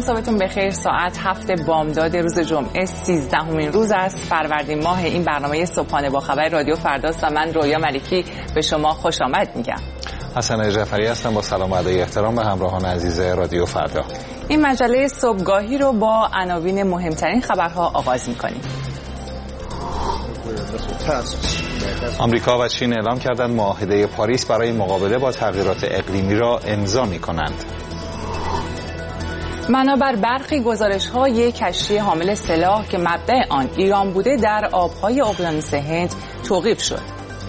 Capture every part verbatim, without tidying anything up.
صبحتون بخیر. ساعت هفت بامداد روز جمعه سیزدهمین روز است فروردین ماه. این برنامه صبحانه با خبر رادیو فرداست و من رویا ملکی به شما خوش آمد میگم. حسن جعفری هستم با سلام و ادای احترام به همراهان عزیز رادیو فردا. این مجله صبحگاهی رو با عناوین مهمترین خبرها آغاز میکنیم. آمریکا و چین اعلام کردند معاهده پاریس برای مقابله با تغییرات اقلیمی را امضا می‌کنند. بنابر برخی گزارش‌ها یک کشتی حامل سلاح که مبدأ آن ایران بوده در آب‌های اقیانوس هند توقیف شد.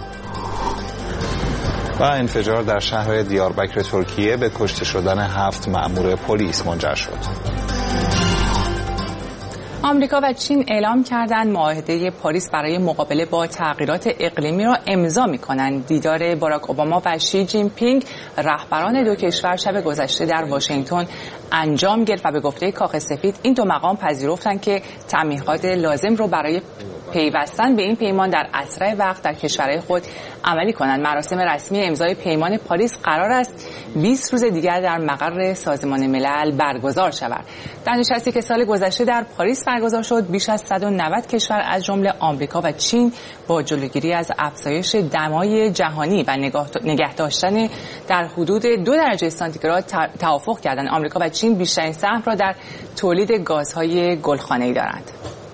و انفجار در شهر دیاربکر ترکیه به کشته شدن هفت مأمور پلیس منجر شد. آمریکا و چین اعلام کردند معاهده پاریس برای مقابله با تغییرات اقلیمی را امضا می‌کنند. دیدار باراک اوباما و شی جین پینگ رهبران دو کشور شب گذشته در واشنگتن انجام گرفت و به گفته کاخ سفید این دو مقام پذیرفتند که تمهیدات لازم را برای پیوستن به این پیمان در اسرع وقت در کشورهای خود عملی کنند. مراسم رسمی امضای پیمان پاریس قرار است بیست روز دیگر در مقر سازمان ملل برگزار شود. در نشستی که سال گذشته در پاریس برگزار شد، بیش از صد و نود کشور از جمله آمریکا و چین با جلوگیری از افزایش دمای جهانی و نگه داشتن در حدود دو درجه سانتیگراد توافق کردند. آمریکا و چین بیشترین سهم را در تولید گازهای گلخانه‌ای دارند.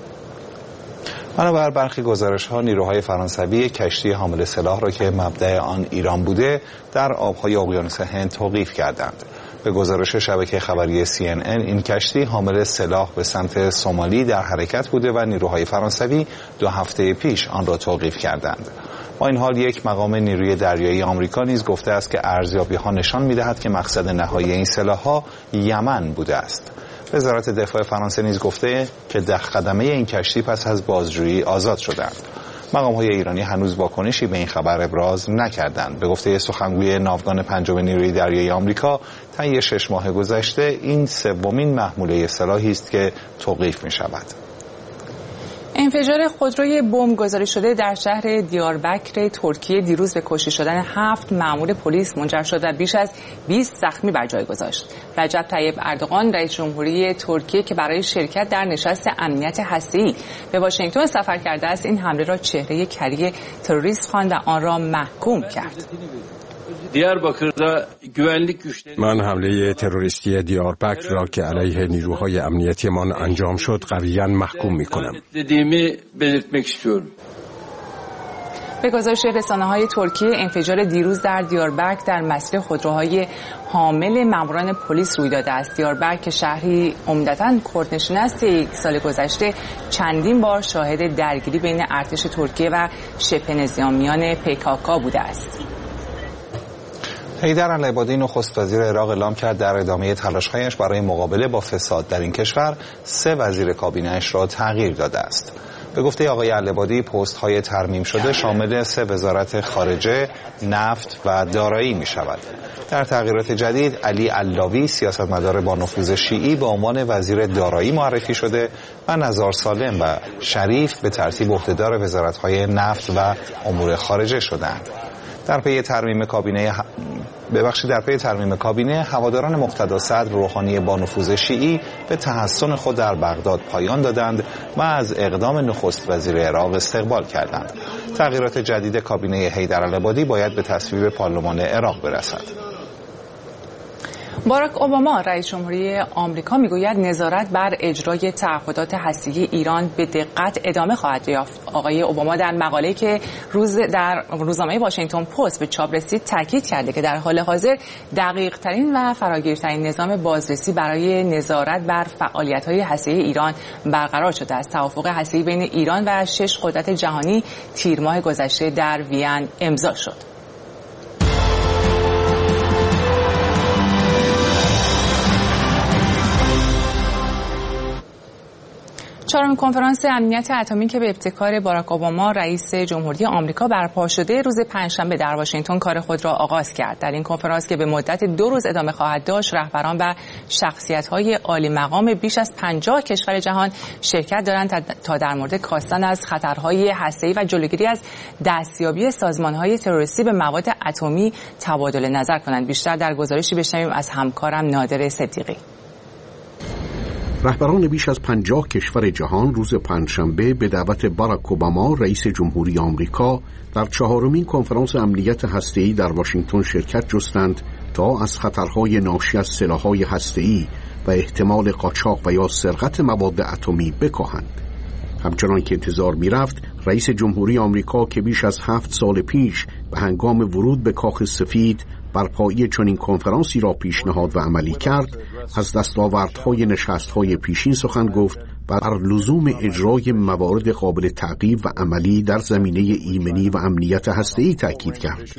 بنابر برخی گزارش‌ها نیروهای فرانسوی کشتی حامل سلاح را که مبدأ آن ایران بوده در آب‌های اقیانوس هند توقیف کردند. به گزارش شبکه خبری سی ان ان این کشتی حامل سلاح به سمت سومالی در حرکت بوده و نیروهای فرانسوی دو هفته پیش آن را توقیف کردند. با این حال یک مقام نیروی دریایی آمریکا نیز گفته است که ارزیابی‌ها نشان می‌دهد که مقصد نهایی این سلاح‌ها یمن بوده است. وزارت دفاع فرانسه نیز گفته که ده خدمه این کشتی پس از بازجویی آزاد شدند. مقام‌های ایرانی هنوز واکنشی به این خبر ابراز نکردند. به گفته سخنگوی ناوگان پنجم نیروی دریایی آمریکا، طی شش ماه گذشته این سومین محموله سلاحی است که توقیف می‌شود. انفجار خودروی بمب گذاری شده در شهر دیاربکر ترکیه دیروز به کشته شدن هفت مأمور پلیس منجر شد و بیش از بیست زخمی بر جای گذاشت. رجب طیب اردوغان رئیس جمهوری ترکیه که برای شرکت در nişast امنیت هسته‌ای به واشنگتن سفر کرده است، این حمله را چهره کری تروریست خواند و آن را محکوم کرد. من حمله تروریستی دیاربکر را که علیه نیروهای امنیتیمان انجام شد قویاً محکوم می‌کنم. به گزارش رسانه‌های ترکیه، انفجار دیروز در دیاربکر در مسیر خودروهای حامل ماموران پلیس روی داده است. دیاربکر که شهری عمدتاً کردنشین است، یک سال گذشته چندین بار شاهد درگیری بین ارتش ترکیه و شبه نظامیان پیکاکا بوده است. حیدر العبادی نخست وزیر عراق اعلام کرد در ادامه تلاش‌هایش برای مقابله با فساد در این کشور سه وزیر کابینه‌اش را تغییر داده است. به گفته آقای العبادی پست‌های ترمیم شده شامل سه وزارت خارجه، نفت و دارایی می‌شود. در تغییرات جدید علی علاوی سیاستمدار با نفوذ شیعی به عنوان وزیر دارایی معرفی شده و نزار سالم و شریف به ترتیب عهدهدار وزارت‌های نفت و امور خارجه شدند. در پی ترمیم کابینه ه... ببخشید در پی ترمیم کابینه هواداران مقتدا صدر روحانی با نفوذ شیعی به تحصن خود در بغداد پایان دادند و از اقدام نخست وزیر عراق استقبال کردند. تغییرات جدید کابینه حیدر العبادی باید به تصویب پارلمان عراق برسد. باراک اوباما رئیس جمهوری آمریکا میگوید نظارت بر اجرای تعهدات هسته‌ای ایران به دقت ادامه خواهد یافت. آقای اوباما در مقاله‌ای که روز در روزنامه واشنگتن پست به چاپ رسید تاکید کرده که در حال حاضر دقیق‌ترین و فراگیرترین نظام بازرسی برای نظارت بر فعالیت‌های هسته‌ای ایران برقرار شده است. توافق هسته‌ای بین ایران و شش قدرت جهانی تیر ماه گذشته در وین امضا شد. چهارمین کنفرانس امنیت اتمی که به ابتکار باراک اوباما رئیس جمهوری آمریکا برپا شده روز پنجشنبه در واشنگتن کار خود را آغاز کرد. در این کنفرانس که به مدت دو روز ادامه خواهد داشت، رهبران و شخصیت‌های عالی مقام بیش از پنجاه کشور جهان شرکت دارند تا در مورد کاستن از خطرهای هسته‌ای و جلوگیری از دستیابی سازمان‌های تروریستی به مواد اتمی تبادل نظر کنند. بیشتر در گزارشی بشنویم از همکارم نادر صدیقی. رهبران بیش از پنجاه کشور جهان روز پنجشنبه به دعوت باراک اوباما رئیس جمهوری آمریکا در چهارمین کنفرانس امنیت هسته‌ای در واشنگتن شرکت جستند تا از خطرهای ناشی از سلاح‌های هسته‌ای و احتمال قاچاق و یا سرقت مواد اتمی بکاهند. همچنان که انتظار می‌رفت، رئیس جمهوری آمریکا که بیش از هفت سال پیش به هنگام ورود به کاخ سفید برپایی چنین کنفرانسی را پیشنهاد و عملی کرد، از دستاوردهای نشست‌های پیشین سخن گفت و بر لزوم اجرای موارد قابل تعقیب و عملی در زمینه ایمنی و امنیت هسته‌ای تاکید کرد.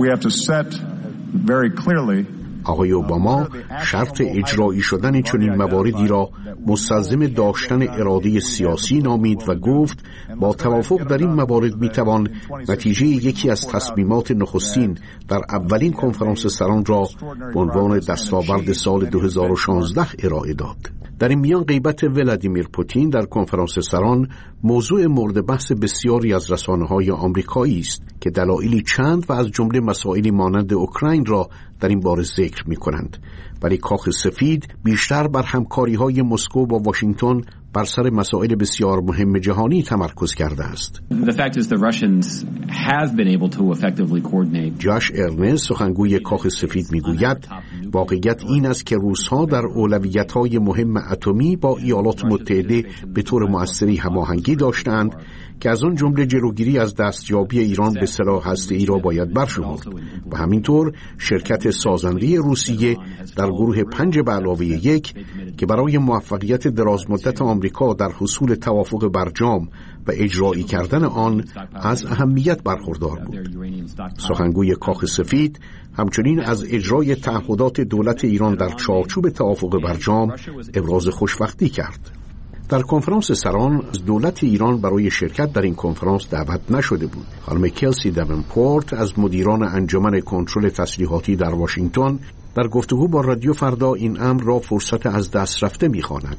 آقای اوباما شرط اجرایی شدن چنین مواردی را مستلزم داشتن اراده سیاسی نامید و گفت با توافق در این موارد میتوان نتیجه یکی از تصمیمات نخستین در اولین کنفرانس سران را به عنوان دستاورد سال دو هزار و شانزده ارائه داد. در این میان غیبت ولادیمیر پوتین در کنفرانس سران موضوع مورد بحث بسیاری از رسانه‌های آمریکایی است که دلایلی چند و از جمله مسائلی مانند اوکراین را در این باره ذکر می‌کنند، ولی کاخ سفید بیشتر بر همکاری‌های مسکو با واشنگتن بر سر مسائل بسیار مهم جهانی تمرکز کرده است. جاش ارنست سخنگوی کاخ سفید میگوید واقعیت این است که روس‌ها در اولویت‌های مهم اتمی با ایالات متحده به طور مؤثری هماهنگی داشتند که از آن جمله جلوگیری از دستیابی ایران به سلاح هسته‌ای را باید برشمرد و همینطور شرکت سازنده روسیه در گروه پنج به علاوه یک که برای موفقیت درازمدت آمریکا در حصول توافق برجام و اجرایی کردن آن از اهمیت برخوردار بود. سخنگوی کاخ سفید همچنین از اجرای تعهدات دولت ایران در چارچوب توافق برجام ابراز خوشبختی کرد. در کنفرانس سران از دولت ایران برای شرکت در این کنفرانس دعوت نشده بود. خانم کلسی دونپورت از مدیران انجمن کنترل تسلیحاتی در واشنگتن در گفتگو با رادیو فردا این امر را فرصت از دست رفته می‌خواند.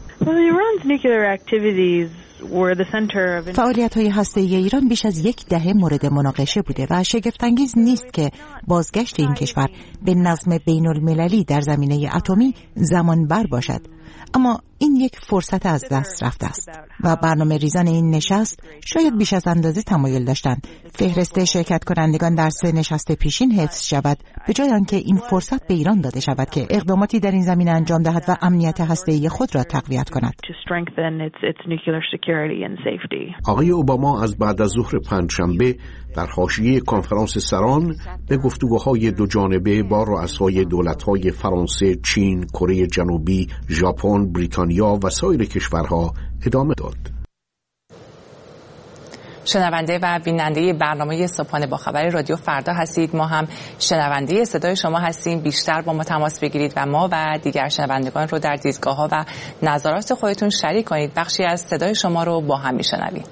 فعالیت‌های هسته‌ای ایران بیش از یک دهه مورد مناقشه بوده و شگفت‌انگیز نیست که بازگشت این کشور به نظم بین‌المللی در زمینه اتمی زمانبر باشد. اما این یک فرصت از دست رفته است و برنامه ریزان این نشست شاید بیش از اندازه تمایل داشتند فهرست شرکت کنندگان در سه نشست پیشین حفظ شود به جای آنکه این فرصت به ایران داده شود که اقداماتی در این زمینه انجام دهد و امنیت هسته‌ای خود را تقویت کند. آقای اوباما از بعد از ظهر پنجشنبه در حاشیه کنفرانس سران به گفتگوهای دو جانبه با رؤسای دولت‌های فرانسه، چین، کره جنوبی، ژاپن، بریتانیا و سایر کشورها ادامه داد. شنونده و بیننده برنامه صبحانه با خبر رادیو فردا هستید. ما هم شنونده صدای شما هستیم. بیشتر با ما تماس بگیرید و ما و دیگر شنوندگان رو در دیدگاه‌ها و نظرات خودتون شریک کنید. بخشی از صدای شما رو با هم میشنویم.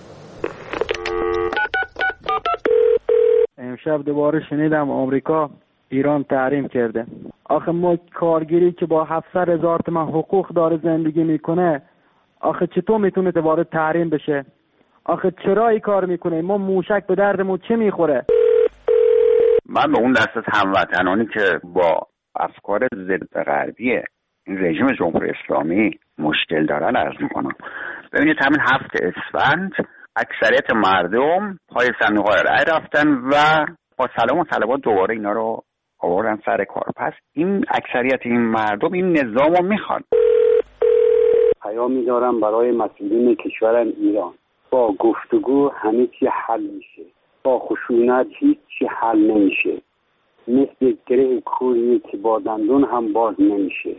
امشب دوباره شنیدم آمریکا ایران تحریم کرده. آخه ما کارگری که با هفتصد هزار تومان حقوق داره زندگی میکنه، آخه چطور میتونه دوباره تحریم بشه؟ آخه چرا این کار میکنه؟ ما موشک به دردمون چه میخوره؟ من به اون دست از هموطنانی که با افکار ضد غربی این رژیم جمهوری اسلامی مشکل دارن عرض میکنم. ببینید همین هفت اسفند اکثریت مردم پای صندوق‌های رای رفتن و با سلام و صلوات دوباره اینا رو آوردن سر کار. پس این اکثریت این مردم این نظام رو میخوان. پیامی دارم برای مسئولین کشورم ایران: با گفتگو همه چی حل میشه، با خشونت هیچ چی حل نمیشه. مثل گره کوری که با دندون هم باز نمیشه.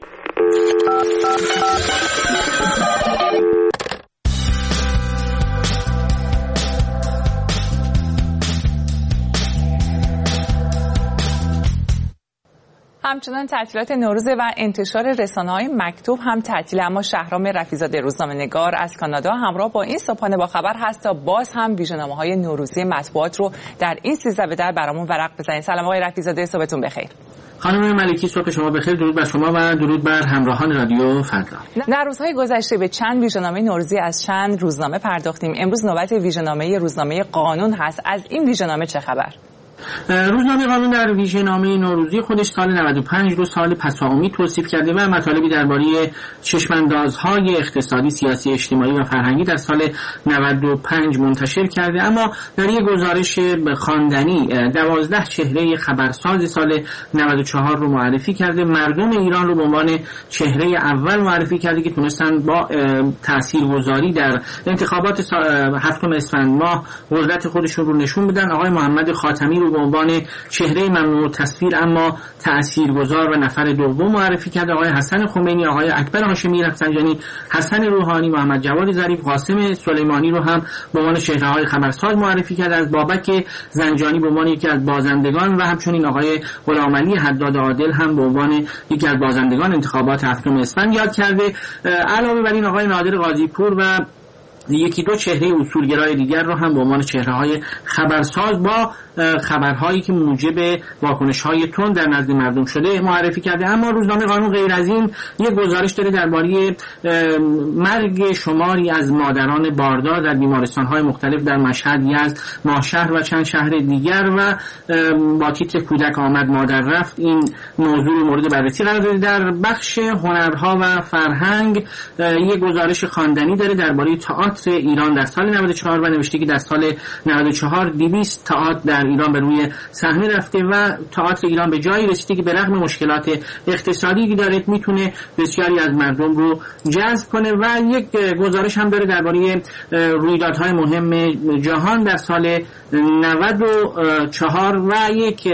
همچنان تعطیلات نوروز و انتشار رسانه‌های مکتوب هم تعطیل، اما شهرام رفیزاده روزنامه‌نگار از کانادا همراه با این صبحانه با خبر هست تا باز هم ویژه‌نامه‌های نوروزی مطبوعات رو در این سیزده به در برامون ورق بزنید. سلام آقای رفیزاده، صبحتون بخیر. خانم ملکی، صبح شما بخیر. درود بر شما و درود بر همراهان رادیو فردا. در روزهای گذشته به چند ویژه‌نامه نوروزی از چند روزنامه پرداختیم. امروز نوبت ویژه‌نامه روزنامه قانون هست. از این ویژه‌نامه چه خبر؟ روزنامه قانون در ویژه‌نامه نوروزی خودش سال نود و پنج رو سال پساامید توصیف کرده و مطالبی درباره چشم‌اندازهای اقتصادی، سیاسی، اجتماعی و فرهنگی در سال نود و پنج منتشر کرده. اما در یک گزارش خواندنی دوازده چهره خبرساز سال نود و چهار رو معرفی کرده. مردم ایران رو به عنوان چهره اول معرفی کرده که تونستن با تاثیرگذاری در انتخابات هفتم اسفند ماه قدرت خودشون رو نشون بدن. آقای محمد خاتمی رو به عنوان چهره ممنوع تصویر اما تاثیرگذار و نفر دوم معرفی کرده. آقای حسن خمینی، آقای اکبر هاشمی رفسنجانی، حسن روحانی، محمد جواد ظریف، قاسم سلیمانی رو هم به عنوان چهره‌های خبرساز معرفی کرده. از بابک زنجانی به عنوان یکی از بازندگان و همچنین آقای غلامعلی حداد عادل هم به عنوان یکی از بازندگان انتخابات هفتم اسفند یاد کرده. علاوه بر این آقای نادر قاضی‌پور و یکی دو چهره اصولگرای دیگر رو هم به عنوان چهره‌های خبرساز با خبرهایی که موجب واکنش‌های تند در نزد مردم شده معرفی کرده. اما روزنامه قانون غیر از این یک گزارش داره درباره مرگ شماری از مادران باردار در بیمارستان‌های مختلف در مشهد، یزد، ماهشهر و چند شهر دیگر و با تیتر کودک آمد مادر رفت این موضوع مورد بررسی قرار داده. در بخش هنرها و فرهنگ یک گزارش خواندنی داره درباره تئاتر ایران در سال نود و چهار و نوشته که در سال نود و چهار دویست تئاتر در ایران به روی صحنه رفته و تئاتر ایران به جایی رسیده که به رغم مشکلات اقتصادی که داره میتونه بسیاری از مردم رو جذب کنه. و یک گزارش هم داره درباره رویدادهای مهم جهان در سال نود و چهار و یک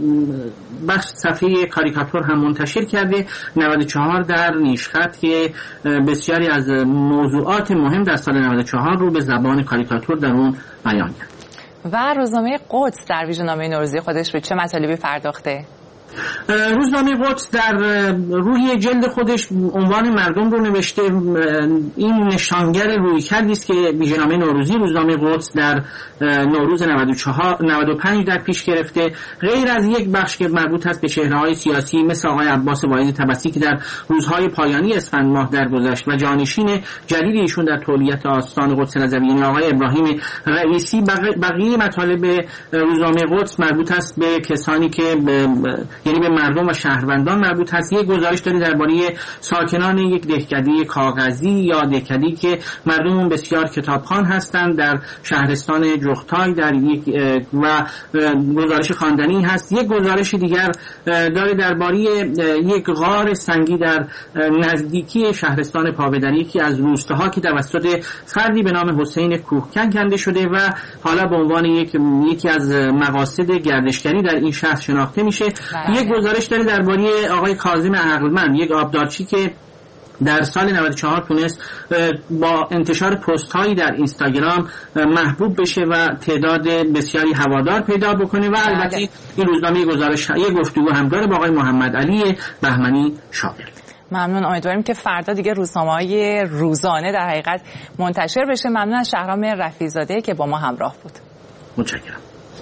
بخش صفحه کاریکاتور هم منتشر کرده. نود و چهار در نیشخط که بسیاری از موضوعات مهم در سال نود و چهار رو به زبان کاریکاتور در اون بیان کرد. و روزنامه قدس در ویژه‌نامه نوروزی خودش به چه مطالبی پرداخته؟ روزنامه قدس در روی جلد خودش عنوان مردم رو نوشته. این نشانگر رویکردی است که ویژه‌نامه نوروزی روزنامه قدس در نوروز نود و چهار نود و پنج در پیش گرفته. غیر از یک بخش که مربوط است به چهره‌های سیاسی مثل آقای عباس واعظ طبسی که در روزهای پایانی اسفند ماه درگذشت و جانشین جدید ایشون در تولیت آستان قدس رضوی یعنی آقای ابراهیم رئیسی، بقیه مطالب روزنامه قدس مربوط است به کسانی که به یعنی به مردم و شهروندان مربوط هست. یک گزارش داره درباره ساکنان یک دهکده کاغذی یا دهکده‌ای که مردم بسیار کتابخوان هستند در شهرستان جغتای در یک و گزارش خواندنی هست. یک گزارش دیگر داره درباره یک غار سنگی در نزدیکی شهرستان پاودری، یکی از روستاها که توسط فردی به نام حسین کوهکن کنده شده و حالا به عنوان یک یکی از مقاصد گردشگری در این شهر شناخته میشه. یک گزارش داره درباره آقای کاظم عقلمند، یک آبدارچی که در سال نود و چهار تونست با انتشار پست هایی در اینستاگرام محبوب بشه و تعداد بسیاری هوادار پیدا بکنه. و البته این روزنامه گزارش یک گفتگو هم داره با آقای محمد علی بهمنی شاعر. ممنون. امیدواریم که فردا دیگه روزنامه‌های روزانه در حقیقت منتشر بشه. ممنون از شهرام رفیع‌زاده که با ما همراه بود. متشکرم.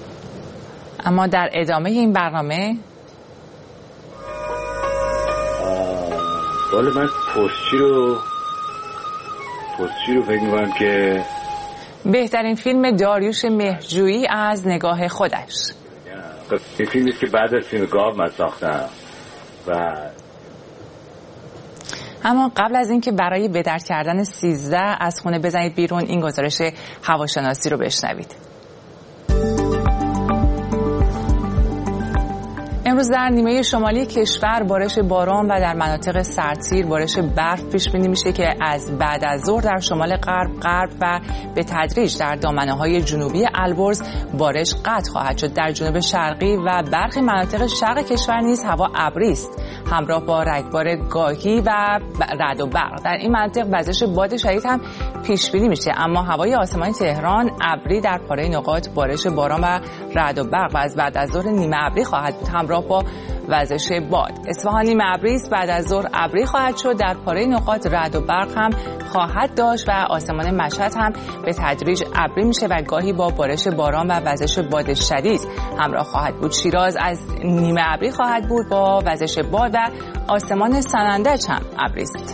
اما در ادامه این برنامه والا من پستچی رو پستچی رو فکر می‌کنم که بهترین فیلم داریوش مهرجویی از نگاه خودش. این فیلمی که بعد از فیلم گاو من ساختم. و اما قبل از اینکه برای به در کردن سیزده از خونه بزنید بیرون، این گزارش هواشناسی رو بشنوید. امروز در نیمه شمالی کشور بارش باران و در مناطق سرتیر بارش برف پیش بینی میشه که از بعد از ظهر در شمال غرب غرب و به تدریج در دامنه‌های جنوبی البرز بارش قطع خواهد شد. در جنوب شرقی و برخی مناطق شرق کشور نیز هوا ابری است همراه با رگبار گاهی و رعد و برق. در این مناطق وزش باد شدید هم پیش بینی میشه، اما هوای آسمان تهران ابری در پاره نقاط بارش باران و رعد و برق و از بعد از ظهر نیمه ابری خواهد بود همراه با وزش باد. اصفهان نیمه ابری است، بعد از ظهر ابری خواهد شد، در پاره نقاط رعد و برق هم خواهد داشت و آسمان مشهد هم به تدریج ابری میشه و گاهی با بارش باران و وزش باد شدید همراه خواهد بود. شیراز از نیمه ابری خواهد بود با وزش باد و آسمان سنندج هم ابری است.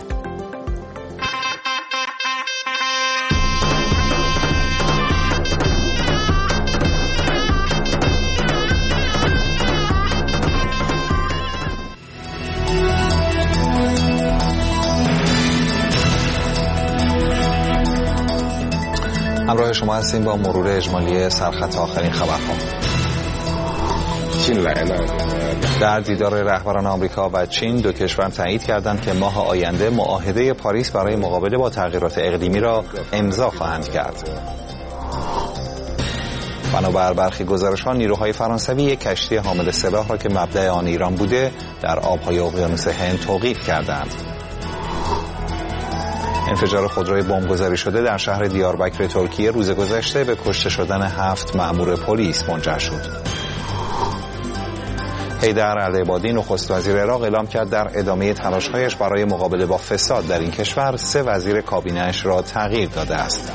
همراه شما هستیم با مرور اجمالی سرخط آخرین خبرها. در دیدار رهبران آمریکا و چین، دو کشور تایید کردند که ماه آینده معاهده پاریس برای مقابله با تغییرات اقلیمی را امضا خواهند کرد. بنابر برخی گزارش‌ها، نیروهای فرانسوی یک کشتی حامل سلاح را که مبدأ آن ایران بوده در آب‌های اقیانوس هند توقیف کردند. انفجار خودروی بمبگذاری شده در شهر دیاربکر ترکیه روز گذشته به کشته شدن هفت مأمور پلیس منجر شد. حیدر العبادی نخست وزیر عراق اعلام کرد در ادامه تلاش‌هایش برای مقابله با فساد در این کشور سه وزیر کابینه‌اش را تغییر داده است.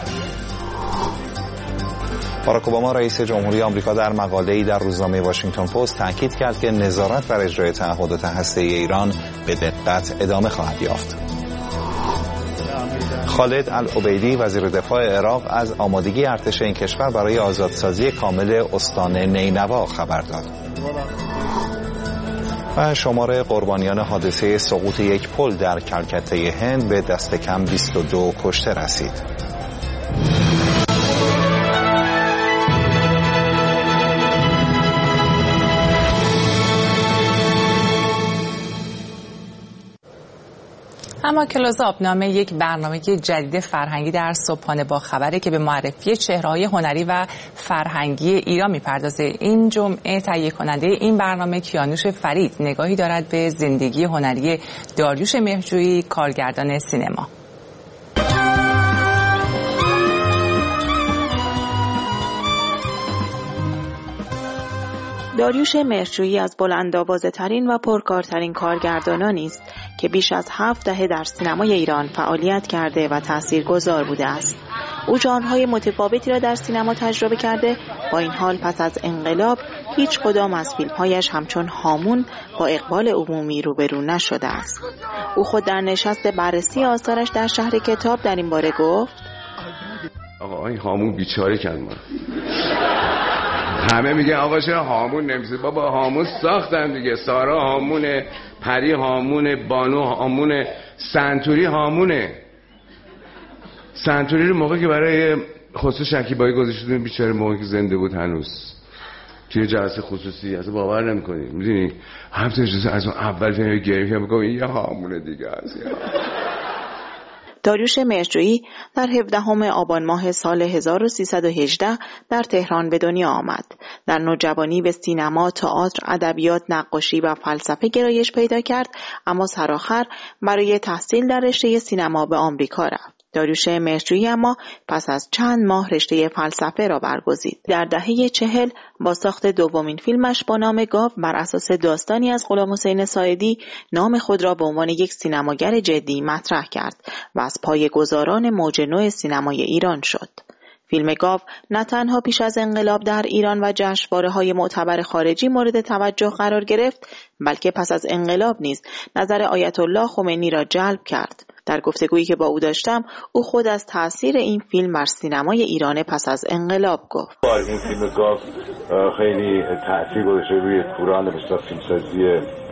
باراک اوباما رئیس جمهوری آمریکا در مقاله‌ای در روزنامه واشنگتن پست تاکید کرد که نظارت بر اجرای تعهدات هسته‌ای ایران به دقت ادامه خواهد یافت. خالد العبیدی وزیر دفاع عراق از آمادگی ارتش این کشور برای آزادسازی کامل استان نینوا خبر داد. و شمار قربانیان حادثه سقوط یک پل در کلکته هند به دست کم بیست و دو کشته رسید. اما کلوزآپ نام یک برنامه جدید فرهنگی در صبحانه با خبره که به معرفی چهره‌های هنری و فرهنگی ایران می‌پردازه. این جمعه تهیه کننده این برنامه کیانوش فرید نگاهی دارد به زندگی هنری داریوش مهرجویی، کارگردان سینما. داریوش مهرجویی از بلندآوازه‌ترین و پرکارترین کارگردانانی است که بیش از هفت دهه در سینمای ایران فعالیت کرده و تاثیرگذار بوده است. او ژانرهای متفاوتی را در سینما تجربه کرده، با این حال پس از انقلاب هیچ کدام از فیلم‌هایش همچون هامون با اقبال عمومی روبرو نشده است. او خود در نشست بررسی آثارش در شهر کتاب در این باره گفت: آقا این هامون بیچاره کرد ما. همه میگن آقا چرا هامون نمیشه؟ بابا هامون ساختن دیگه. سارا هامونه، پری هامونه، بانو هامونه، سنتوری هامونه. سنتوری رو موقعی که برای خسرو شکیبایی گذاشته بیچاره موقعی که زنده بود هنوز توی جلسه خصوصی اصلا باور نمی‌کنی. میدونی هفته اجازه از اون اول فیلم گریه که میگم این یه هامونه دیگه است. داریوش مهرجویی در هفدهم آبان ماه سال هزار و سیصد و هجده در تهران به دنیا آمد. در نوجوانی به سینما، تئاتر، ادبیات، نقاشی و فلسفه گرایش پیدا کرد، اما سرآخر برای تحصیل در رشته سینما به آمریکا رفت. داریوش مهرجویی اما پس از چند ماه رشته فلسفه را برگزید. در دهه چهل با ساخت دومین فیلمش با نام گاو بر اساس داستانی از غلام حسین ساعدی نام خود را به عنوان یک سینماگر جدی مطرح کرد و از پایه‌گذاران موج نو سینمای ایران شد. فیلم گاو نه تنها پیش از انقلاب در ایران و جشنواره‌های معتبر خارجی مورد توجه قرار گرفت، بلکه پس از انقلاب نیز نظر آیت الله خمینی را جلب کرد. در گفتگویی که با او داشتم، او خود از تاثیر این فیلم بر سینمای ایران پس از انقلاب گفت: این فیلم گاو خیلی تاثیر گذاشته روی کوران بسیار فیلمسازی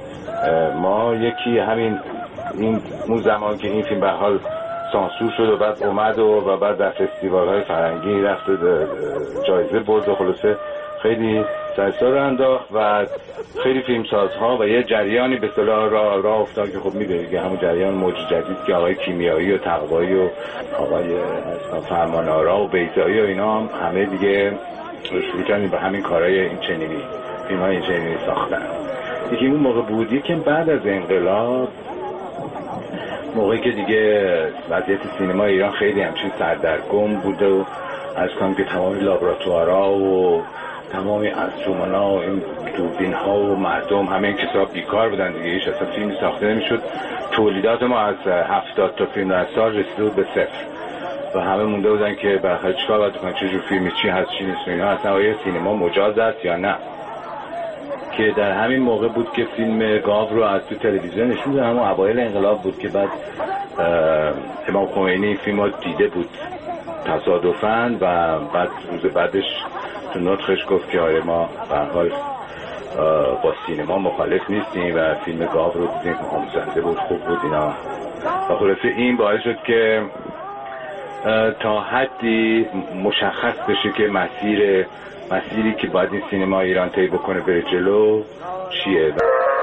ما. یکی همین این اون زمان که این فیلم به حال سانسور شد و بعد اومد و, و بعد در فستیوال‌های فرهنگی رفت و جایزه برد و خلاصه خیلی سرسار انداخت و خیلی فیلمسازها و یه جریانی به اصطلاح راه را افتاد که خب می‌دونید که همون جریان موج جدید که آقای کیمیایی و تقوایی و آقای فرمانآرا و بیضایی و اینا هم همه دیگه شروع کردن به همین کارهای این چنینی فیلم‌های این چنینی ساختن. یکی اون موقع بودی که بعد از انقلاب، موقعی که دیگه وضعیت سینما ایران خیلی همچین سردرگم بوده و از کنم که تمامی لابراتوارها و تمامی انسترومن‌ها و این دوربین‌ها و مردم همه این کسا بیکار بودن دیگه، هیچ اصلا فیلمی ساخته نمی‌شد. تولیدات ما از هفتاد تا فیلم در سال رسیده بود به صفر و همه مونده بودن که بالاخره چیکار باید بکنن، چه جور فیلمی چی هست چی نیست اینا، اصلا آیا سینما مجاز است یا نه. که در همین موقع بود که فیلم گاو رو از تو تلویزیون نشون دادن. همون اوایل انقلاب بود که بعد امام خمینی فیلم رو دیده بود تصادفاً و بعد روز بعدش تو نطقش گفت که آره ما به هر حال با سینما مخالف نیستیم و فیلم گاو رو دیدیم، آموزنده بود، خوب بود اینا. و خلاصه این باعث شد که تا حدی مشخص بشه که مسیر مسیری که باید این سینما ایران طی بکنه بره جلو چیه.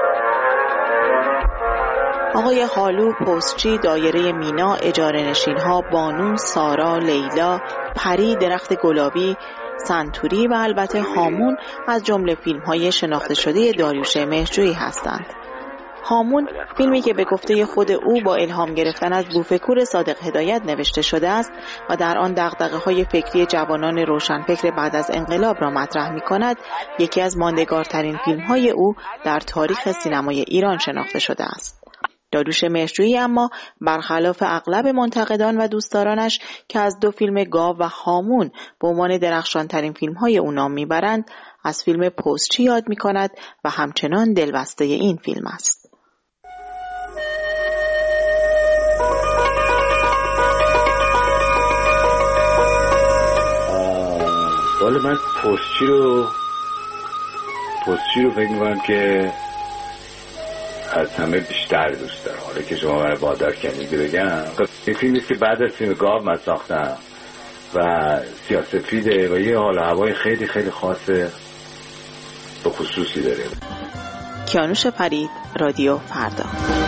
آقای هالو، پستچی، دایره مینا، اجاره نشین‌ها، بانو، سارا، لیلا، پری، درخت گلابی، سنتوری و البته هامون از جمله فیلم‌های شناخته شده داریوش مهرجویی هستند. هامون فیلمی که به گفته خود او با الهام گرفتن از بوفکور صادق هدایت نوشته شده است و در آن دغدغه‌های فکری جوانان روشنفکر بعد از انقلاب را مطرح می‌کند، یکی از ماندگارترین فیلم‌های او در تاریخ سینمای ایران شناخته شده است. داریوش مهرجویی اما برخلاف اغلب منتقدان و دوستدارانش که از دو فیلم گاو و هامون به عنوان درخشانترین فیلم‌های او نام می‌برند، از فیلم پستچی یاد می‌کند و همچنان دلبسته این فیلم است. والا من پستچی رو پستچی رو فکر می‌کنم که از همه بیشتر دوست دارم. حالا که شما من وادار کردید بگم، این فیلمی که بعد از فیلم گاو من ساختم و سیاه‌سفیده و یه حال و هوای خیلی خیلی خاصه به خصوصی داره. کیانوش فرید، رادیو فردا.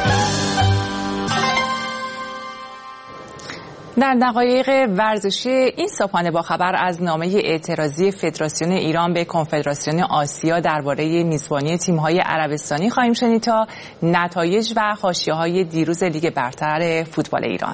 در دقایق ورزشی این صبحانه با خبر از نامه اعتراضی فدراسیون ایران به کنفدراسیون آسیا درباره میزبانی تیم‌های عربستانی خواهیم شنید تا نتایج و حاشیه‌های دیروز لیگ برتر فوتبال ایران.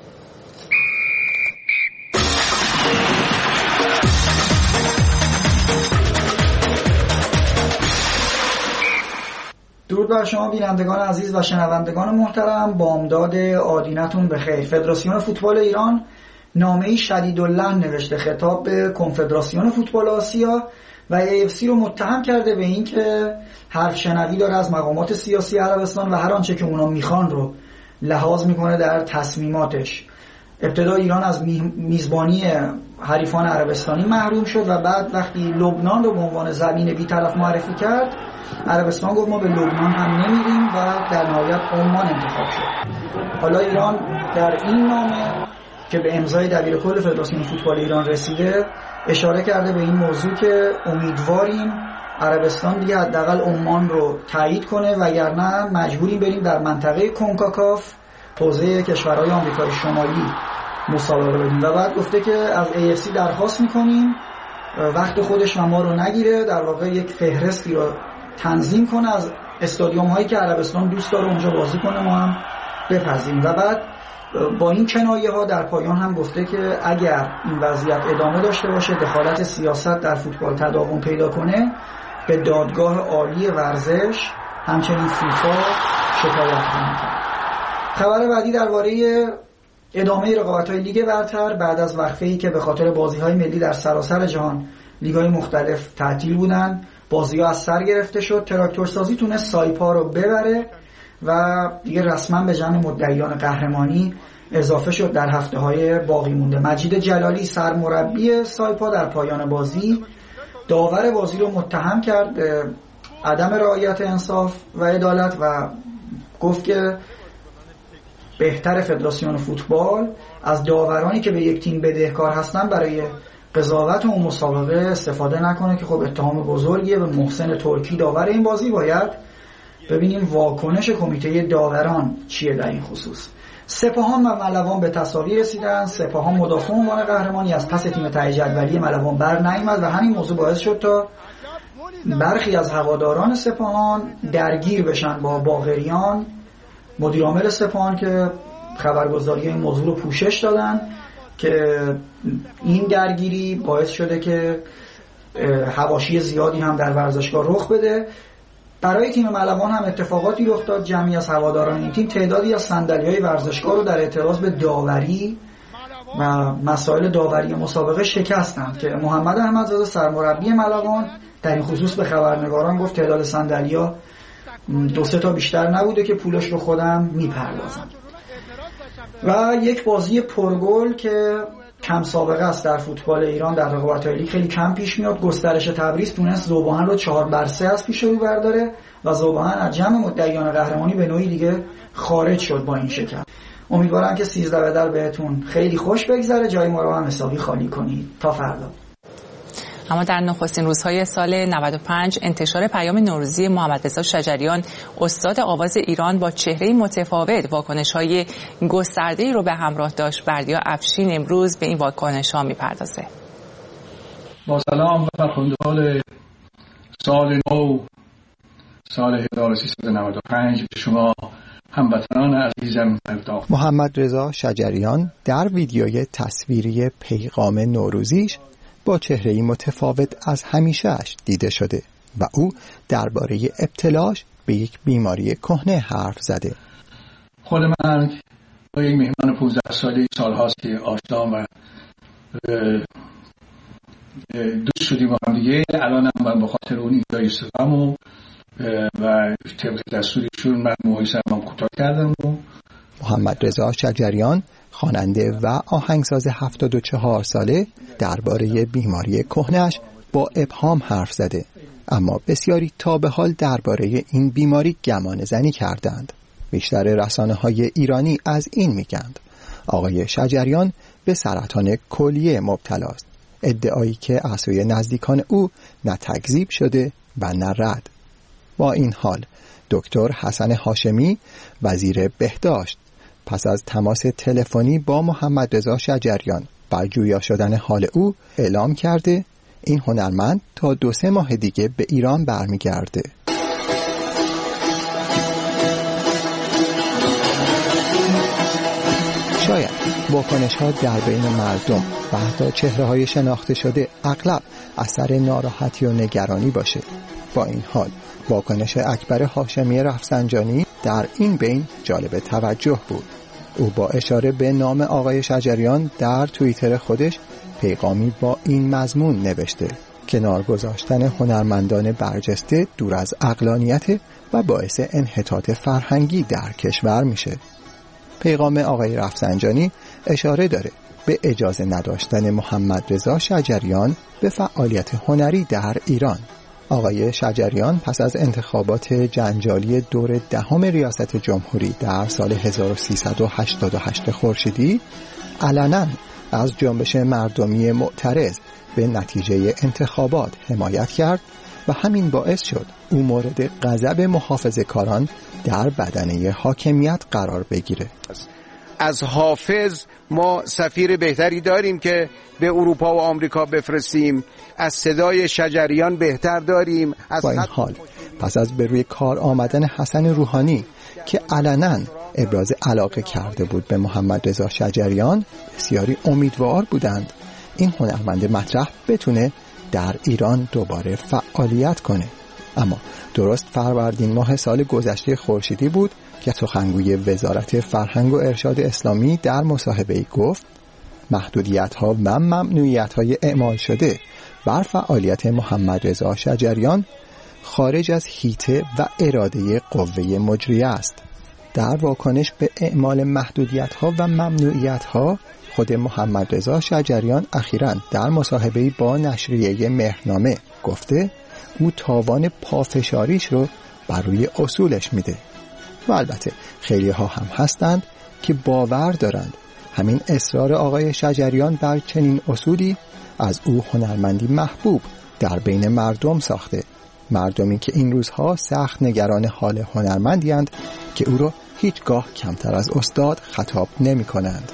درود بر شما بینندگان عزیز و شنوندگان محترم، بامداد آدینتون بخیر. فدراسیون فوتبال ایران نامه‌ای شدیداللحن نوشته خطاب به کنفدراسیون فوتبال آسیا و ای اف سی رو متهم کرده به این که حرف شنوی داره از مقامات سیاسی عربستان و هر آنچه که اونا میخوان رو لحاظ میکنه در تصمیماتش. ابتدا ایران از میزبانی حریفان عربستانی محروم شد و بعد وقتی لبنان رو به عنوان زمین بی‌طرف معرفی کرد، عربستان گفت ما به لبنان هم نمیریم و در نهایت عمان انتخاب شد. حالا ایران در این نامه که به امضای دبیرکل فدراسیون فوتبال ایران رسیده اشاره کرده به این موضوع که امیدواریم عربستان دیگه حداقل عمان رو تایید کنه وگرنه مجبوریم بریم در منطقه کنکاکاف، حوزه کشورهای آمریکای شمالی، مسابقه بدیم. و بعد گفته که از ای اف سی درخواست میکنیم وقت خودش و ما رو نگیره، در واقع یک فهرستی رو تنظیم کنه از استادیوم هایی که عربستان دوست داره اونجا بازی کنه ما هم بپذیریم. و بعد با این کنایه ها در پایان هم گفته که اگر این وضعیت ادامه داشته باشه، دخالت سیاست در فوتبال تداوم پیدا کنه، به دادگاه عالی ورزش همچنین فیفا شکایت خواهند کرد. خبر بعدی درباره ادامه رقابت‌های لیگ برتر بعد از وقفه‌ای که به خاطر بازی‌های ملی در سراسر جهان لیگ‌های مختلف تعطیل بودن، بازی‌ها از سر گرفته شد. تراکتورسازی تونست سایپا رو ببره و دیگه رسما به جمع مدعیان قهرمانی اضافه شد در هفته‌های باقی مونده. مجید جلالی سرمربی سایپا در پایان بازی داور بازی رو متهم کرد به عدم رعایت انصاف و عدالت و گفت که بهتر فدراسیون فوتبال از داورانی که به یک تیم بدهکار هستن برای قضاوت اون مسابقه استفاده نکنه که خب اتهام بزرگیه به محسن ترکی داور این بازی. باید ببینیم واکنش کمیته داوران چیه در این خصوص. سپاهان و ملوان به تساوی رسیدن. سپاهان مدافع عنوان قهرمانی از پس تیم ته جدولی ملوان بر نیامد و همین موضوع باعث شد تا برخی از هواداران سپاهان درگیر بشن با باقریان. مدیر عامل سپاهان که خبرگزاری این موضوع رو پوشش دادن که این درگیری باعث شده که حواشی زیادی هم در ورزشگاه رخ بده. برای تیم ملوان هم اتفاقاتی رخ داد. جمعی از هواداران این تیم تعدادی از صندلی‌های ورزشگاه رو در اعتراض به داوری و مسائل داوری مسابقه شکستند که محمد احمدزاده سرمربی ملوان در این خصوص به خبرنگاران گفت تعداد صندلی‌ها دو سه تا بیشتر نبوده که پولش رو خودم میپردازم. و یک بازی پرگل که کم سابقه است در فوتبال ایران در رقابت‌های لیگ خیلی کم پیش میاد. گسترش تبریز تونست ذوباهن رو چهار بر سه از پیش رو برداره و ذوباهن از جمع مدعیان قهرمانی به نوعی دیگه خارج شد با این شکست. امیدوارم که سیزده بدر بهتون خیلی خوش بگذره، جای ما رو هم حسابی خالی کنید. تا فردا. اما در نخستین روزهای سال نود و پنج انتشار پیام نوروزی محمد رضا شجریان استاد آواز ایران با چهره متفاوت واکنش‌های گسترده‌ای رو به همراه داشت. بردیا افشین امروز به این واکنش‌ها می‌پردازه. با سلام و فرخنده‌های سال نو سال هزار و سیصد و نود و پنج به شما هموطنان عزیزم پرداخت. محمد رضا شجریان در ویدیوی تصویری پیغام نوروزیش با چهره‌ای متفاوت از همیشه‌اش دیده شده و او درباره ابتلاش به یک بیماری کهنه حرف زده. خود من با یک مهمان پانزده ساله سال‌هاست که آشنا و دوست شدیم با هم دیگه. الان هم من به خاطر اون اینجا ایستادم و و طبق دستورشون من موهای سرم کوتاه کردم. و محمد رضا شجریان خواننده و آهنگساز هفتاد و چهار ساله درباره بیماری کهنه‌اش با ابهام حرف زده، اما بسیاری تا به حال درباره این بیماری گمان زنی کردند. بیشتر رسانه‌های ایرانی از این میگند آقای شجریان به سرطان کلیه مبتلاست، ادعایی که از سوی نزدیکان او نه تکذیب شده و نه رد. با این حال دکتر حسن هاشمی وزیر بهداشت پس از تماس تلفنی با محمد رضا شجریان بر جویا شدن حال او اعلام کرده این هنرمند تا دو سه ماه دیگه به ایران برمیگرده. شاید واکنش ها در بین مردم و حتی چهره های شناخته شده اغلب اثر ناراحتی و نگرانی باشه. با این حال واکنش اکبر هاشمی رفسنجانی در این بین جالب توجه بود. او با اشاره به نام آقای شجریان در توییتر خودش پیغامی با این مضمون نوشته: کنار گذاشتن هنرمندان برجسته دور از عقلانیت و باعث انحطاط فرهنگی در کشور میشه. پیغام آقای رفسنجانی اشاره داره به اجازه نداشتن محمد رضا شجریان به فعالیت هنری در ایران. آقای شجریان پس از انتخابات جنجالی دور دهم ریاست جمهوری در سال هزار و سیصد و هشتاد و هشت خورشیدی علنا از جنبش مردمی معترض به نتیجه انتخابات حمایت کرد و همین باعث شد او مورد غضب محافظه‌کاران در بدنه حاکمیت قرار بگیره. از حافظ ما سفیر بهتری داریم که به اروپا و آمریکا بفرستیم، از صدای شجریان بهتر داریم. از با این حال پس از به روی کار آمدن حسن روحانی که علنا ابراز علاقه کرده بود به محمد رضا شجریان، بسیاری امیدوار بودند این هنرمند مطرح بتونه در ایران دوباره فعالیت کنه. اما درست فروردین ماه سال گذشته خورشیدی بود که سخنگوی وزارت فرهنگ و ارشاد اسلامی در مصاحبه‌ای گفت محدودیت‌ها و ممنوعیت‌های اعمال شده بر فعالیت محمد رضا شجریان خارج از حیطه و اراده قوه مجریه است. در واکنش به اعمال محدودیت‌ها و ممنوعیت‌ها خود محمد رضا شجریان اخیراً در مصاحبه‌ای با نشریه مهرنامه گفته او تاوان پافشاریش رو بر روی اصولش میده. و البته خیلی ها هم هستند که باور دارند همین اصرار آقای شجریان بر چنین اصولی از او هنرمندی محبوب در بین مردم ساخته، مردمی که این روزها سخت نگران حال هنرمندی‌اند که او را هیچگاه کمتر از استاد خطاب نمی کنند.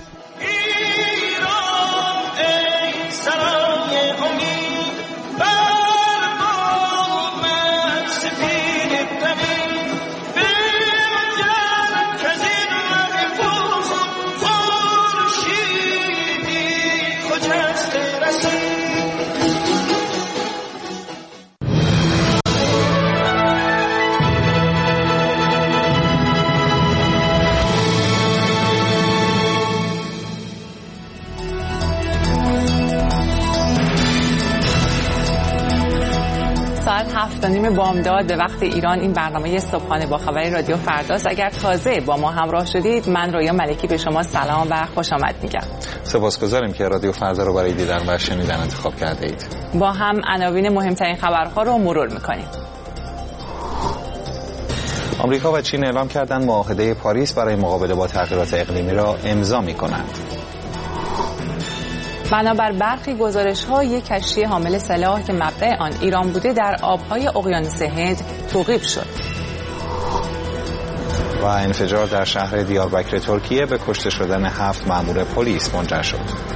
هفت و نیم بامداد به وقت ایران این برنامه صبحانه با خبر رادیو فرداست. اگر تازه با ما همراه شدید، من رویا ملکی به شما سلام و خوش آمد میگم. سپاسگزاریم که رادیو فردا رو برای دیدن و شنیدن انتخاب کرده اید. با هم عناوین مهمترین خبرها رو مرور میکنیم. آمریکا و چین اعلام کردند معاهده پاریس برای مقابله با تغییرات اقلیمی را امضا می‌کنند. بنابر برخی گزارش‌ها یک کشتی حامل سلاح که مبدأ آن ایران بوده در آب‌های اقیانوس هند توقیف شد. و انفجار در شهر دیاربکر ترکیه به کشته شدن هفت مأمور پلیس منجر شد.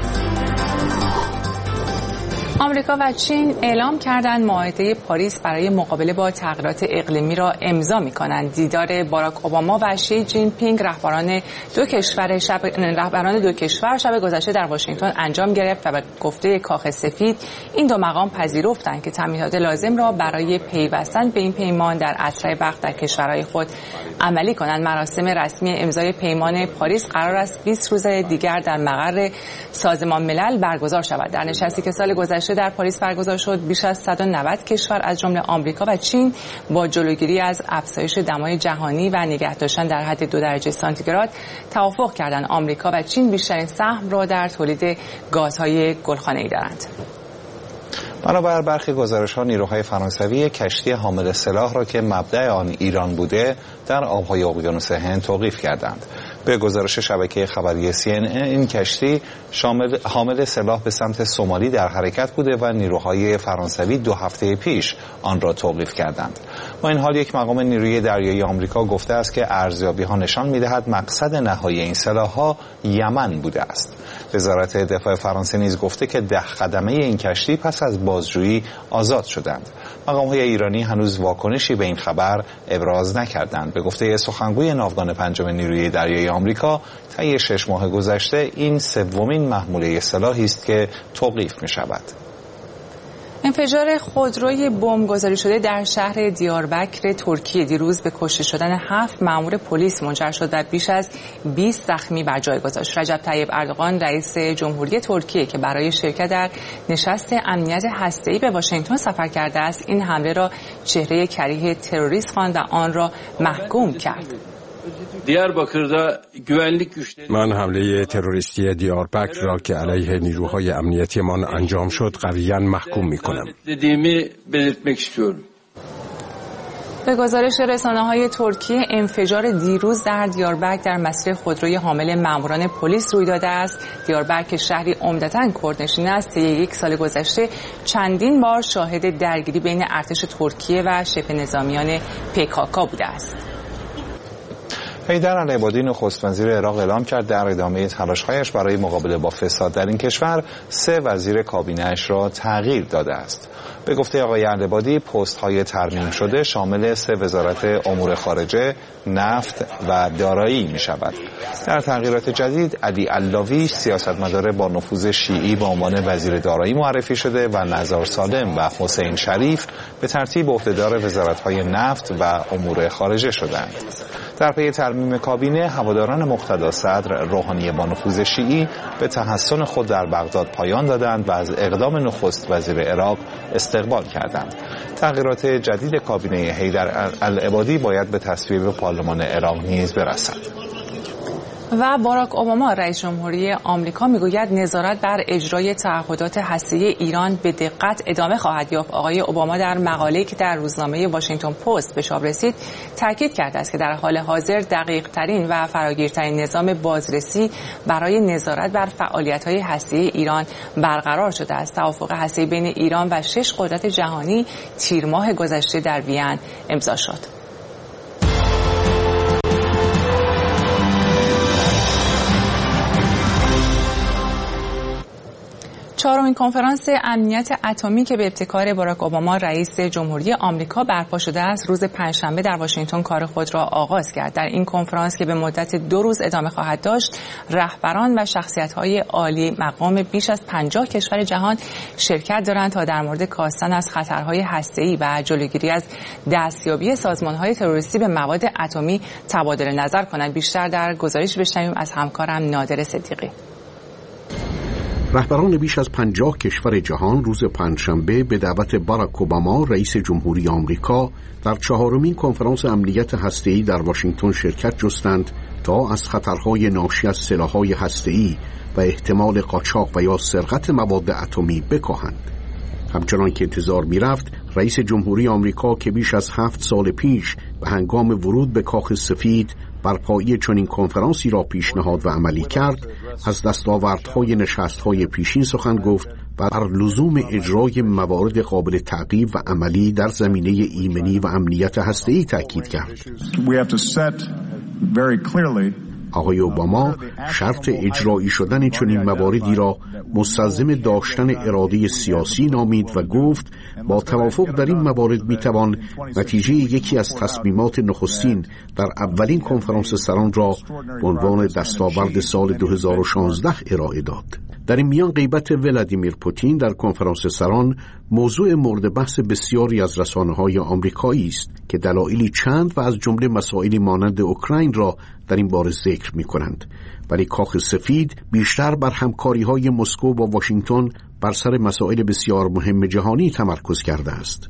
آمریکا و چین اعلام کردند معاهده پاریس برای مقابله با تغییرات اقلیمی را امضا می‌کنند. دیدار باراک اوباما و شی جین پینگ رهبران دو کشور شب رهبران دو کشور شب گذشته در واشنگتن انجام گرفت و به گفته کاخ سفید این دو مقام پذیرفتند که تمهیدات لازم را برای پیوستن به این پیمان در اسرع وقت در کشورهای خود عملی کنند. مراسم رسمی امضای پیمان پاریس قرار است بیست روز دیگر در مقر سازمان ملل برگزار شود. در نشستی که سال گذشته در پاریس برگزار شد بیش از صد و نود کشور از جمله آمریکا و چین با جلوگیری از افزایش دمای جهانی و نگه داشتن در حد دو درجه سانتیگراد توافق کردند. آمریکا و چین بیشترین سهم را در تولید گازهای گلخانه‌ای دارند. بنابر برخی گزارش‌ها نیروهای فرانسوی کشتی حامل سلاح را که مبدأ آن ایران بوده در آب‌های اقیانوس هند توقیف کردند. به گزارش شبکه خبری سی ان ان این کشتی شامل حامل سلاح به سمت سومالی در حرکت بوده و نیروهای فرانسوی دو هفته پیش آن را توقیف کردند. با این حال یک مقام نیروی دریایی آمریکا گفته است که ارزیابی‌ها نشان می‌دهد مقصد نهایی این سلاح‌ها یمن بوده است. وزارت دفاع فرانسه نیز گفته که ده خدمه این کشتی پس از بازجویی آزاد شدند. مقام‌های ایرانی هنوز واکنشی به این خبر ابراز نکردند. به گفته سخنگوی ناوگان پنجم نیروی دریایی آمریکا، طی شش ماه گذشته این سومین محموله سلاحی است که توقیف می‌شود. انفجار خودروی بمبگذاری شده در شهر دیاربکر ترکیه دیروز به کشته شدن هفت مأمور پلیس منجر شد و بیش از بیست زخمی بر جای گذاشت. رجب طیب اردوغان رئیس جمهوری ترکیه که برای شرکت در نشست امنیت هسته‌ای به واشنگتن سفر کرده است این حمله را چهره کریه تروریست خواند و آن را محکوم کرد. من حمله تروریستی دیاربکر را که علیه نیروهای امنیتیمان انجام شد قویاً محکوم می‌کنم. به گزارش رسانه‌های ترکیه انفجار دیروز در دیاربکر در مسیر خودروی حامل ماموران پلیس روی داده است. دیاربکر شهری عمدتاً کردنشین است. طی یک سال گذشته چندین بار شاهد درگیری بین ارتش ترکیه و شبه نظامیان پیکاکا بوده است. حیدر العبادی نخست وزیر عراق اعلام کرد در ادامه تلاش‌هایش برای مقابله با فساد در این کشور سه وزیر کابینه‌اش را تغییر داده است. به گفته آقای العبادی پست‌های ترمیم شده شامل سه وزارت امور خارجه، نفت و دارایی می‌شود. در تغییرات جدید علی علاوی سیاستمدار با نفوذ شیعی به عنوان وزیر دارایی معرفی شده و نزار سالم و حسین شریف به ترتیب عهدهدار وزارت‌های نفت و امور خارجه شدند. در پی ترمیم کابینه هواداران مقتدا صدر روحانی با نفوذ شیعی به تحصن خود در بغداد پایان دادند و از اقدام نخست وزیر عراق استقبال کردند. تغییرات جدید کابینه حیدر العبادی باید به تصویب پارلمان عراق نیز برسد. و باراک اوباما رئیس جمهوری آمریکا میگوید نظارت بر اجرای تعهدات هسته‌ای ایران به دقت ادامه خواهد یافت. آقای اوباما در مقاله‌ای که در روزنامه واشنگتن پست به چاپ رسید تاکید کرده است که در حال حاضر دقیق‌ترین و فراگیرترین نظام بازرسی برای نظارت بر فعالیت‌های هسته‌ای ایران برقرار شده است. توافق هسته‌ای بین ایران و شش قدرت جهانی تیر ماه گذشته در وین امضا شد. چهارمین کنفرانس امنیت اتمی که به ابتکار باراک اوباما رئیس جمهوری آمریکا برپا شده است روز پنجشنبه در واشنگتن کار خود را آغاز کرد. در این کنفرانس که به مدت دو روز ادامه خواهد داشت رهبران و شخصیت‌های عالی مقام بیش از پنجاه کشور جهان شرکت دارند تا در مورد کاستن از خطرهای هسته‌ای و جلوگیری از دستیابی سازمان‌های تروریستی به مواد اتمی تبادل نظر کنند. بیشتر در گزارش بشنویم از همکارم نادر صدیقی. رهبران بیش از پنجاه کشور جهان روز پنجشنبه به دعوت باراک اوباما رئیس جمهوری آمریکا در چهارمین کنفرانس امنیت هسته‌ای در واشنگتن شرکت جستند تا از خطرهای ناشی از سلاح‌های هسته‌ای و احتمال قاچاق و یا سرقت مواد اتمی بکاهند. همچنان که انتظار می‌رفت رئیس جمهوری آمریکا که بیش از هفت سال پیش به هنگام ورود به کاخ سفید برپایی چنین کنفرانسی را پیشنهاد و عملی کرد، از دستاوردهای نشست‌های پیشین سخن گفت و بر لزوم اجرای موارد قابل تعقیب و عملی در زمینه ایمنی و امنیت هسته‌ای تاکید کرد. آقای اوباما شرط اجرایی شدن چنین مواردی را مستلزم داشتن اراده سیاسی نامید و گفت با توافق در این موارد میتوان نتیجه یکی از تصمیمات نخستین در اولین کنفرانس سران را به عنوان دستاورد سال دو هزار و شانزده ارائه داد. در این میان غیبت ولادیمیر پوتین در کنفرانس سران موضوع مورد بحث بسیاری از رسانه‌های آمریکایی است که دلایلی چند و از جمله مسائلی مانند اوکراین را در این باره ذکر می‌کنند، ولی کاخ سفید بیشتر بر همکاری‌های مسکو با واشنگتن بر سر مسائل بسیار مهم جهانی تمرکز کرده است.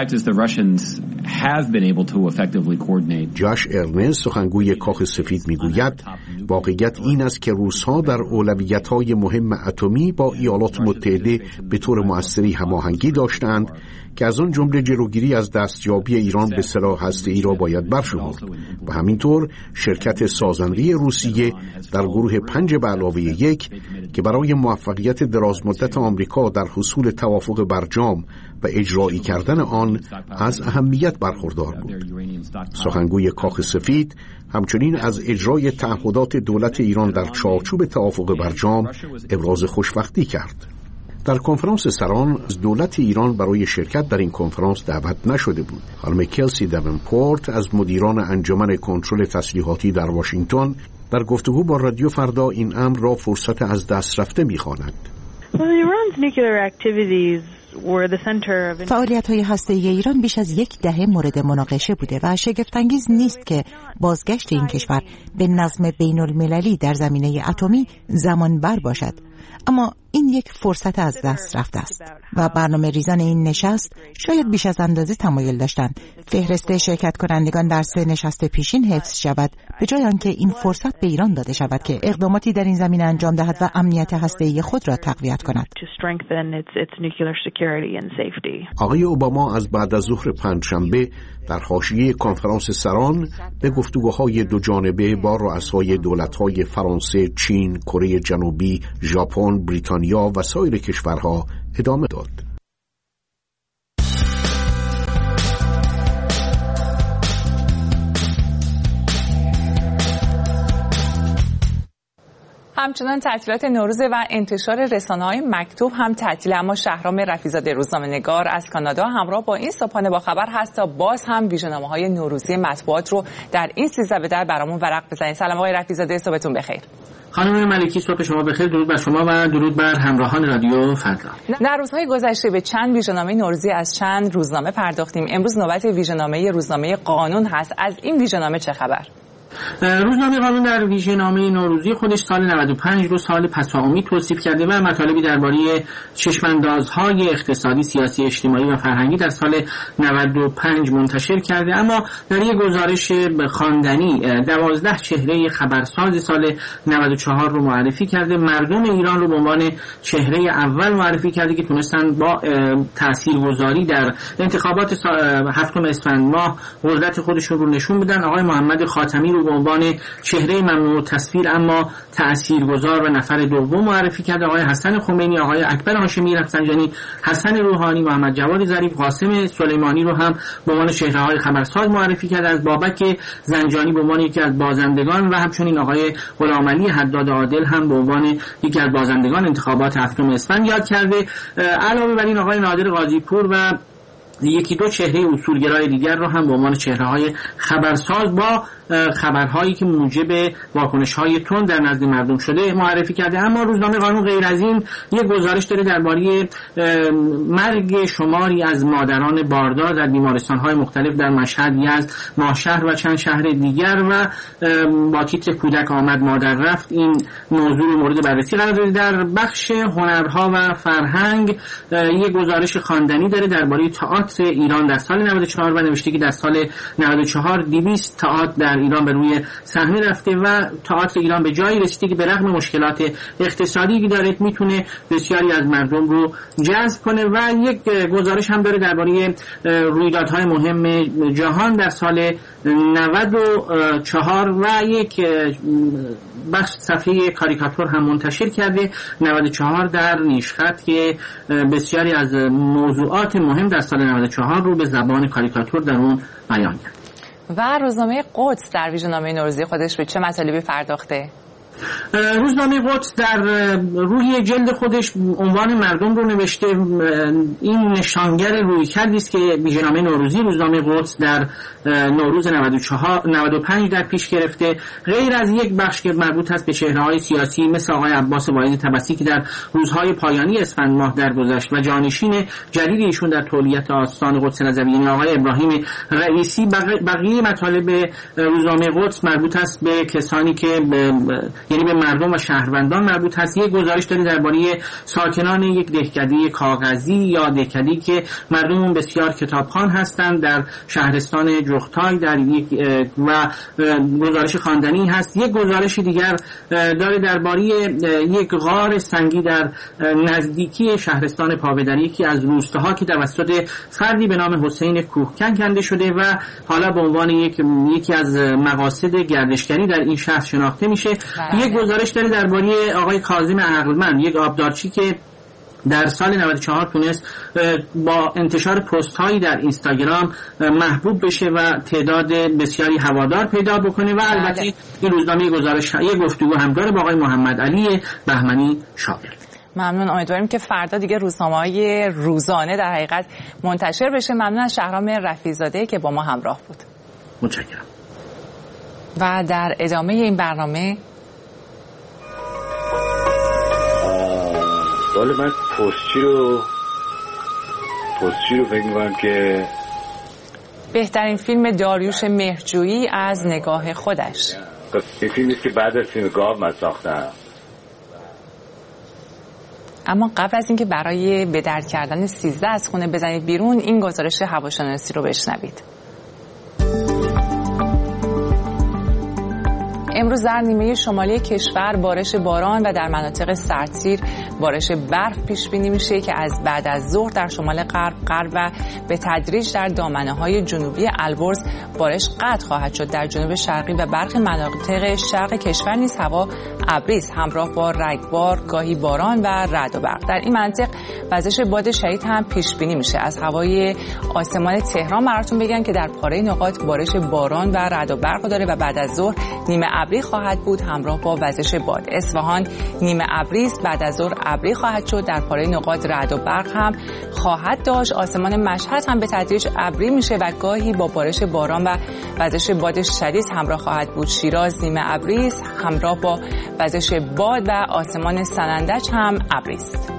جاش ارنست سخنگوی کاخ سفید میگوید واقعیت این است که روس‌ها در اولویت‌های مهم اتمی با ایالات متحده به طور مؤثری هماهنگی داشتند که از آن جمله جلوگیری از دستیابی ایران به سلاح هسته‌ای را باید برشمرد و همینطور شرکت سازنده روسیه در گروه پنج به علاوه یک که برای موفقیت درازمدت آمریکا در حصول توافق برجام و اجرایی کردن آن از اهمیت برخوردار بود. سخنگوی کاخ سفید همچنین از اجرای تعهدات دولت ایران در چارچوب توافق برجام ابراز خوشبختی کرد. در کنفرانس سران از دولت ایران برای شرکت در این کنفرانس دعوت نشده بود. خانم کلسی دونپورت از مدیران انجمن کنترل تسلیحاتی در واشنگتن در گفتگو با رادیو فردا این امر را فرصت از دست رفته می‌خواند. فعالیت‌های هسته‌ای ایران بیش از یک دهه مورد مناقشه بوده و شگفت‌انگیز نیست که بازگشت این کشور به نظم بین‌المللی در زمینه اتمی زمانبر باشد. اما این یک فرصت از دست رفته است و برنامه ریزان این نشست شاید بیش از اندازه تمایل داشتند فهرست شرکت کنندگان در سه نشست پیشین حفظ شود به جای آنکه این فرصت به ایران داده شود که اقداماتی در این زمینه انجام دهد و امنیت هسته‌ای خود را تقویت کند. آقای اوباما از بعد از ظهر پنجشنبه در حاشیه کنفرانس سران به گفتگوهای دو جانبه با رؤسای دولت‌های فرانسه، چین، کره جنوبی، ژاپن، بریتانیا و سایر کشورها ادامه داد. همچنان تعطیلات نوروز و انتشار رسانه‌های مکتوب هم تعطیل، اما شهرام رفیع‌زاده روزنامه‌نگار از کانادا همراه با این صبحانه با خبر هست تا باز هم ویژه‌نامه‌های نوروزی مطبوعات رو در این سیزده به در برامون ورق بزنید. سلام آقای رفیع‌زاده، صبحتون بخیر. خانم ملکی، صبح شما بخیر. درود بر شما و درود بر همراهان رادیو فردا. در روزهای گذشته به چند ویژه‌نامه نوروزی از چند روزنامه پرداختیم. امروز نوبت ویژه‌نامه روزنامه قانون هست. از این ویژه‌نامه چه خبر؟ روزنامه قانون در ویژه‌نامه نوروزی خودش سال نود و پنج رو سال پساعمید توصیف کرده و مطالبی درباره چشم‌اندازهای اقتصادی، سیاسی، اجتماعی و فرهنگی در سال نود و پنج منتشر کرده. اما در یک گزارش خواندنی دوازده چهره خبرساز سال نود و چهار رو معرفی کرده. مردم ایران رو به عنوان چهره اول معرفی کرده که تونستن با تاثیرگذاری در انتخابات هفتم اسفند ماه قدرت خودشون رو نشون بدن. آقای محمد خاتمی رو به عنوان چهره ممنوع تصویر اما تاثیرگذار و نفر دوم معرفی کرده. آقای حسن خمینی، آقای اکبر هاشمی رفسنجانی، حسن روحانی، محمد جواد ظریف، قاسم سلیمانی رو هم به عنوان چهره‌های خبرساز معرفی کرده. از بابک زنجانی به عنوان یکی از بازندگان و همچنین آقای غلامعلی حداد عادل هم به عنوان یکی از بازندگان انتخابات هفتم اسفند یاد کرده. علاوه بر این آقای نادر قاضی‌پور و یکی دو چهره اصولگرای دیگر رو هم به عنوان چهره‌های خبرساز با خبرهایی که موجب واکنش‌های تند در نزد مردم شده معرفی کرده. اما روزنامه قانون غیر از این یک گزارش داره درباره مرگ شماری از مادران باردار در بیمارستان‌های مختلف در مشهد، یزد، ماهشهر و چند شهر دیگر و با تیتر کودک آمد مادر رفت این موضوع مورد بررسی قرار داده. در بخش هنرها و فرهنگ یک گزارش خواندنی داره درباره تئاتر ایران در سال نود و چهار و نوشته که در سال نود و چهار دویست تئاتر در ایران به روی صحنه رفته و تئاتر ایران به جایی رسیده که به رغم مشکلات اقتصادی که داره میتونه بسیاری از مردم رو جذب کنه. و یک گزارش هم داره درباره رویدادهای مهم جهان در سال نود و چهار و یک بخش صفحه کاریکاتور هم منتشر کرده نود و چهار در نیشخط که بسیاری از موضوعات مهم در سال نود و چهار رو به زبان کاریکاتور در اون بیان کرد. و روزنامه قدس در ویژه‌نامه نوروزی خودش به چه مطالبی پرداخته؟ روزنامه قدس در روی جلد خودش عنوان مردم رو نوشته. این نشانگر رویکردی است که ویژه‌نامه نوروزی روزنامه قدس در نوروز نود و چهار نود و پنج در پیش گرفته. غیر از یک بخش که مربوط است به چهره‌های سیاسی مثل آقای عباس واعظ طبسی که در روزهای پایانی اسفند ماه درگذشت و جانشین جدید ایشون در تولیت آستان قدس رضوی یعنی آقای ابراهیم رئیسی، بقیه مطالب روزنامه قدس مربوط است به کسانی که یعنی به مردم و شهروندان مربوط هست. یک گزارش داریم درباره ساکنان یک دهکده کاغذی یا دهکده‌ای که مردم بسیار کتابخوان هستند در شهرستان جغتای در یک و گزارش خواندنی هست. یک گزارش دیگر داره درباره یک غار سنگی در نزدیکی شهرستان پاودری که از روستاها که توسط فردی به نام حسین کوهکن کنده شده و حالا به عنوان یک یکی از مقاصد گردشگری در این شهر شناخته میشه. یک گزارش داره درباره آقای کاظم عقلمند، یک آبدارچی که در سال نود و چهار تونست با انتشار پست هایی در اینستاگرام محبوب بشه و تعداد بسیاری هوادار پیدا بکنه. و البته این روزنامه گزارش یک گفتگو هم داره با آقای محمد علی بهمنی شاعر. ممنون. امیدواریم که فردا دیگه روزنامه‌های روزانه در حقیقت منتشر بشه. ممنون از شهرام رفیع‌زاده که با ما همراه بود. متشکرم. و در ادامه این برنامه ولی من پستچی رو پستچی رو فکر می‌کنم که بهترین فیلم داریوش مهرجویی از نگاه خودش. این فیلمی که بعد از فیلم گاو من ساختم. اما قبل از اینکه برای به درد کردن سیزده از خونه بزنید بیرون، این گزارش هواشناسی رو بشنوید. امروز در نیمه شمالی کشور بارش باران و در مناطق سردسیر بارش برف پیش بینی میشه که از بعد از ظهر در شمال غرب غرب و به تدریج در دامنه‌های جنوبی البرز بارش قطع خواهد شد. در جنوب شرقی و برخی مناطق شرق کشور نیز هوا ابری است همراه با رگبار، گاهی باران و رعد و برق. در این مناطق وزش باد شدید هم پیش بینی میشه. از هوای آسمان تهران براتون بگم که در پاره نقاط بارش باران و رعد و برق داره و بعد از ظهر نیمه ابری خواهد بود همراه با وزش باد. اصفهان نیمه ابری است، بعد از ظهر ابری خواهد شد. در پاره نقاط رعد و برق هم خواهد داشت. آسمان مشهد هم به تدریج ابری میشه و گاهی با بارش باران و وزش باد شدید همراه خواهد بود. شیراز نیمه ابری است همراه با وزش باد و آسمان سنندج هم ابری است.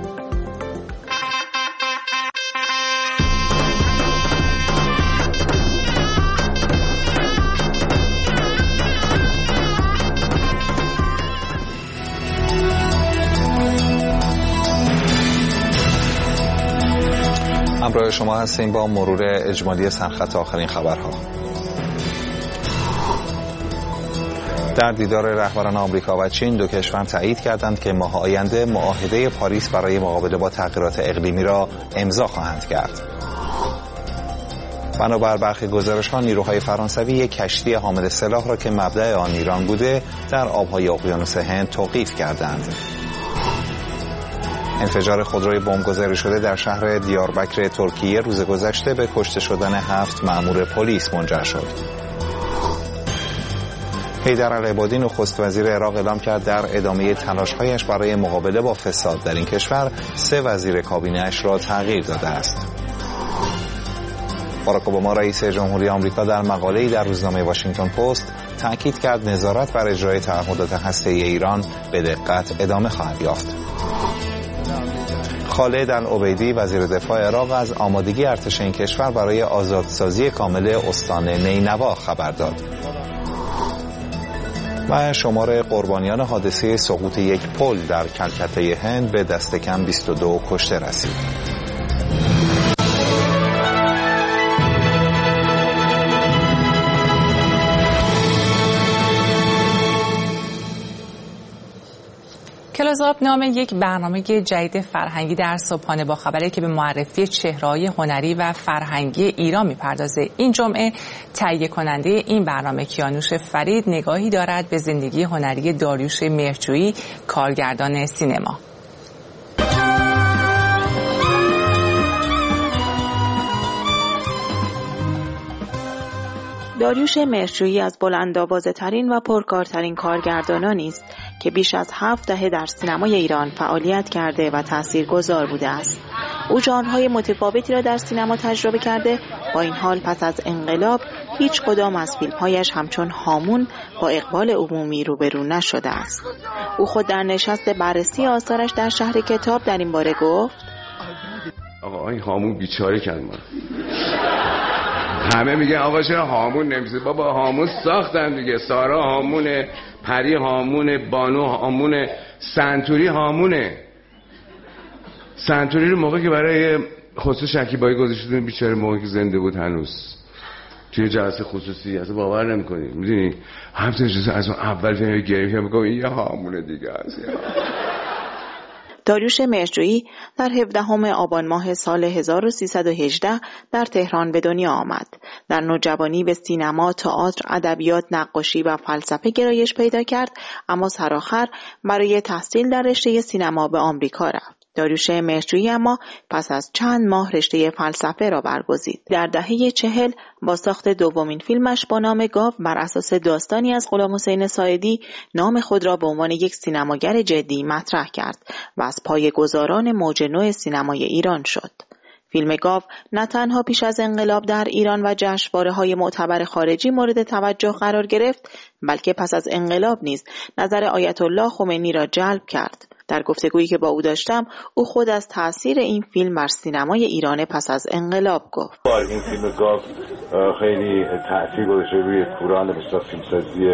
همراه شما هستیم با مرور اجمالی سرخط آخرین خبرها. در دیدار رهبران آمریکا و چین دو کشور تایید کردند که ماه آینده معاهده پاریس برای مقابله با تغییرات اقلیمی را امضا خواهند کرد. بنابر برخی گزارش‌ها نیروهای فرانسوی یک کشتی حامل سلاح را که مبدأ آن ایران بوده در آب‌های اقیانوس هند توقیف کردند. انفجار خودروی بمبگذاری شده در شهر دیاربکر ترکیه روز گذشته به کشته شدن هفت مأمور پلیس منجر شد. حیدر العبادی نخست وزیر عراق اعلام کرد در ادامه تلاش‌هایش برای مقابله با فساد در این کشور سه وزیر کابینه‌اش را تغییر داده است. باراک اوباما رئیس جمهوری آمریکا در مقاله‌ای در روزنامه واشنگتن پست تاکید کرد نظارت بر اجرای تعهدات هسته‌ای ایران به دقت ادامه خواهد یافت. خالد العبیدی وزیر دفاع عراق از آمادگی ارتش این کشور برای آزادسازی کامل استان نینوا خبر داد. و شمار قربانیان حادثه سقوط یک پل در کلکته هند به دست کم بیست و دو کشته رسید. جذاب نام یک برنامه جدید فرهنگی در صبحانه با خبری که به معرفی چهره‌های هنری و فرهنگی ایران می‌پردازه. این جمعه تهیه کننده این برنامه کیانوش فرید نگاهی دارد به زندگی هنری داریوش مهرجویی، کارگردان سینما. داریوش مهرجویی از بلندآوازه‌ترین و پرکارترین کارگردانانی است که بیش از هفت دهه در سینمای ایران فعالیت کرده و تاثیرگذار بوده است. او ژانرهای متفاوتی را در سینما تجربه کرده، با این حال پس از انقلاب هیچ کدام از فیلم‌هایش همچون هامون با اقبال عمومی روبرو نشده است. او خود در نشست بررسی آثارش در شهر کتاب در این باره گفت: آقا این هامون بیچاره کرد ما. همه میگن آقا چرا هامون نمیشه؟ بابا هامون ساختن دیگه. سارا هامونه، پری هامونه، بانو هامونه، سنتوری هامونه. سنتوری رو موقعی که برای خسرو شکیبایی گذاشتن بیچاره موقعی که زنده بود هنوز توی جلسه خصوصی اصلا باور نمی‌کنی. میدونی همین چیزا از اون اول فیلم گریم میگم این یه هامونه دیگه است. داریوش مهرجویی در هفدهم آبان ماه سال هزار و سیصد و هجده در تهران به دنیا آمد. در نوجوانی به سینما، تئاتر، ادبیات، نقاشی و فلسفه گرایش پیدا کرد، اما سرآخر برای تحصیل در رشته سینما به آمریکا رفت. داریوش مهرجویی اما پس از چند ماه رشته فلسفه را برگزید. در دهه چهل با ساخت دومین فیلمش با نام گاو بر اساس داستانی از غلام حسین ساعدی نام خود را به عنوان یک سینماگر جدی مطرح کرد و از پایه‌گذاران موج نو سینمای ایران شد. فیلم گاو نه تنها پیش از انقلاب در ایران و جشنواره‌های معتبر خارجی مورد توجه قرار گرفت، بلکه پس از انقلاب نیز نظر آیت الله خمینی را جلب کرد. در گفتگویی که با او داشتم، او خود از تاثیر این فیلم بر سینمای ایران پس از انقلاب گفت: این فیلم گاو خیلی تاثیر گذاشته روی کوران بسیار فیلمسازی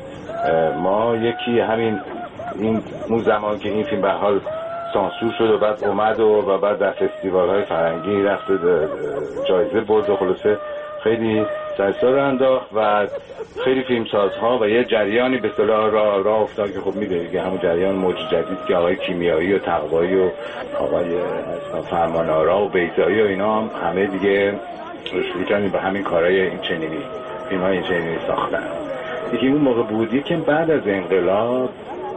ما. یکی همین این اون زمان که این فیلم به حال سانسور شد و بعد اومد و, و بعد در فستیوال‌های فرهنگی رفت جایزه برد و خلاصه خیلی سرسار انداخت و خیلی فیلمسازها و یه جریانی به اصطلاح راه را افتاد که خب می‌دونید که همون جریان موج جدید که آقای کیمیایی و تقوایی و آقای فرمانآرا و بیضایی و اینا هم همه دیگه شروع کردن به همین کارهای این چنینی فیلم‌های این چنینی ساختن. یکی اون موقع بودی که بعد از انقلاب،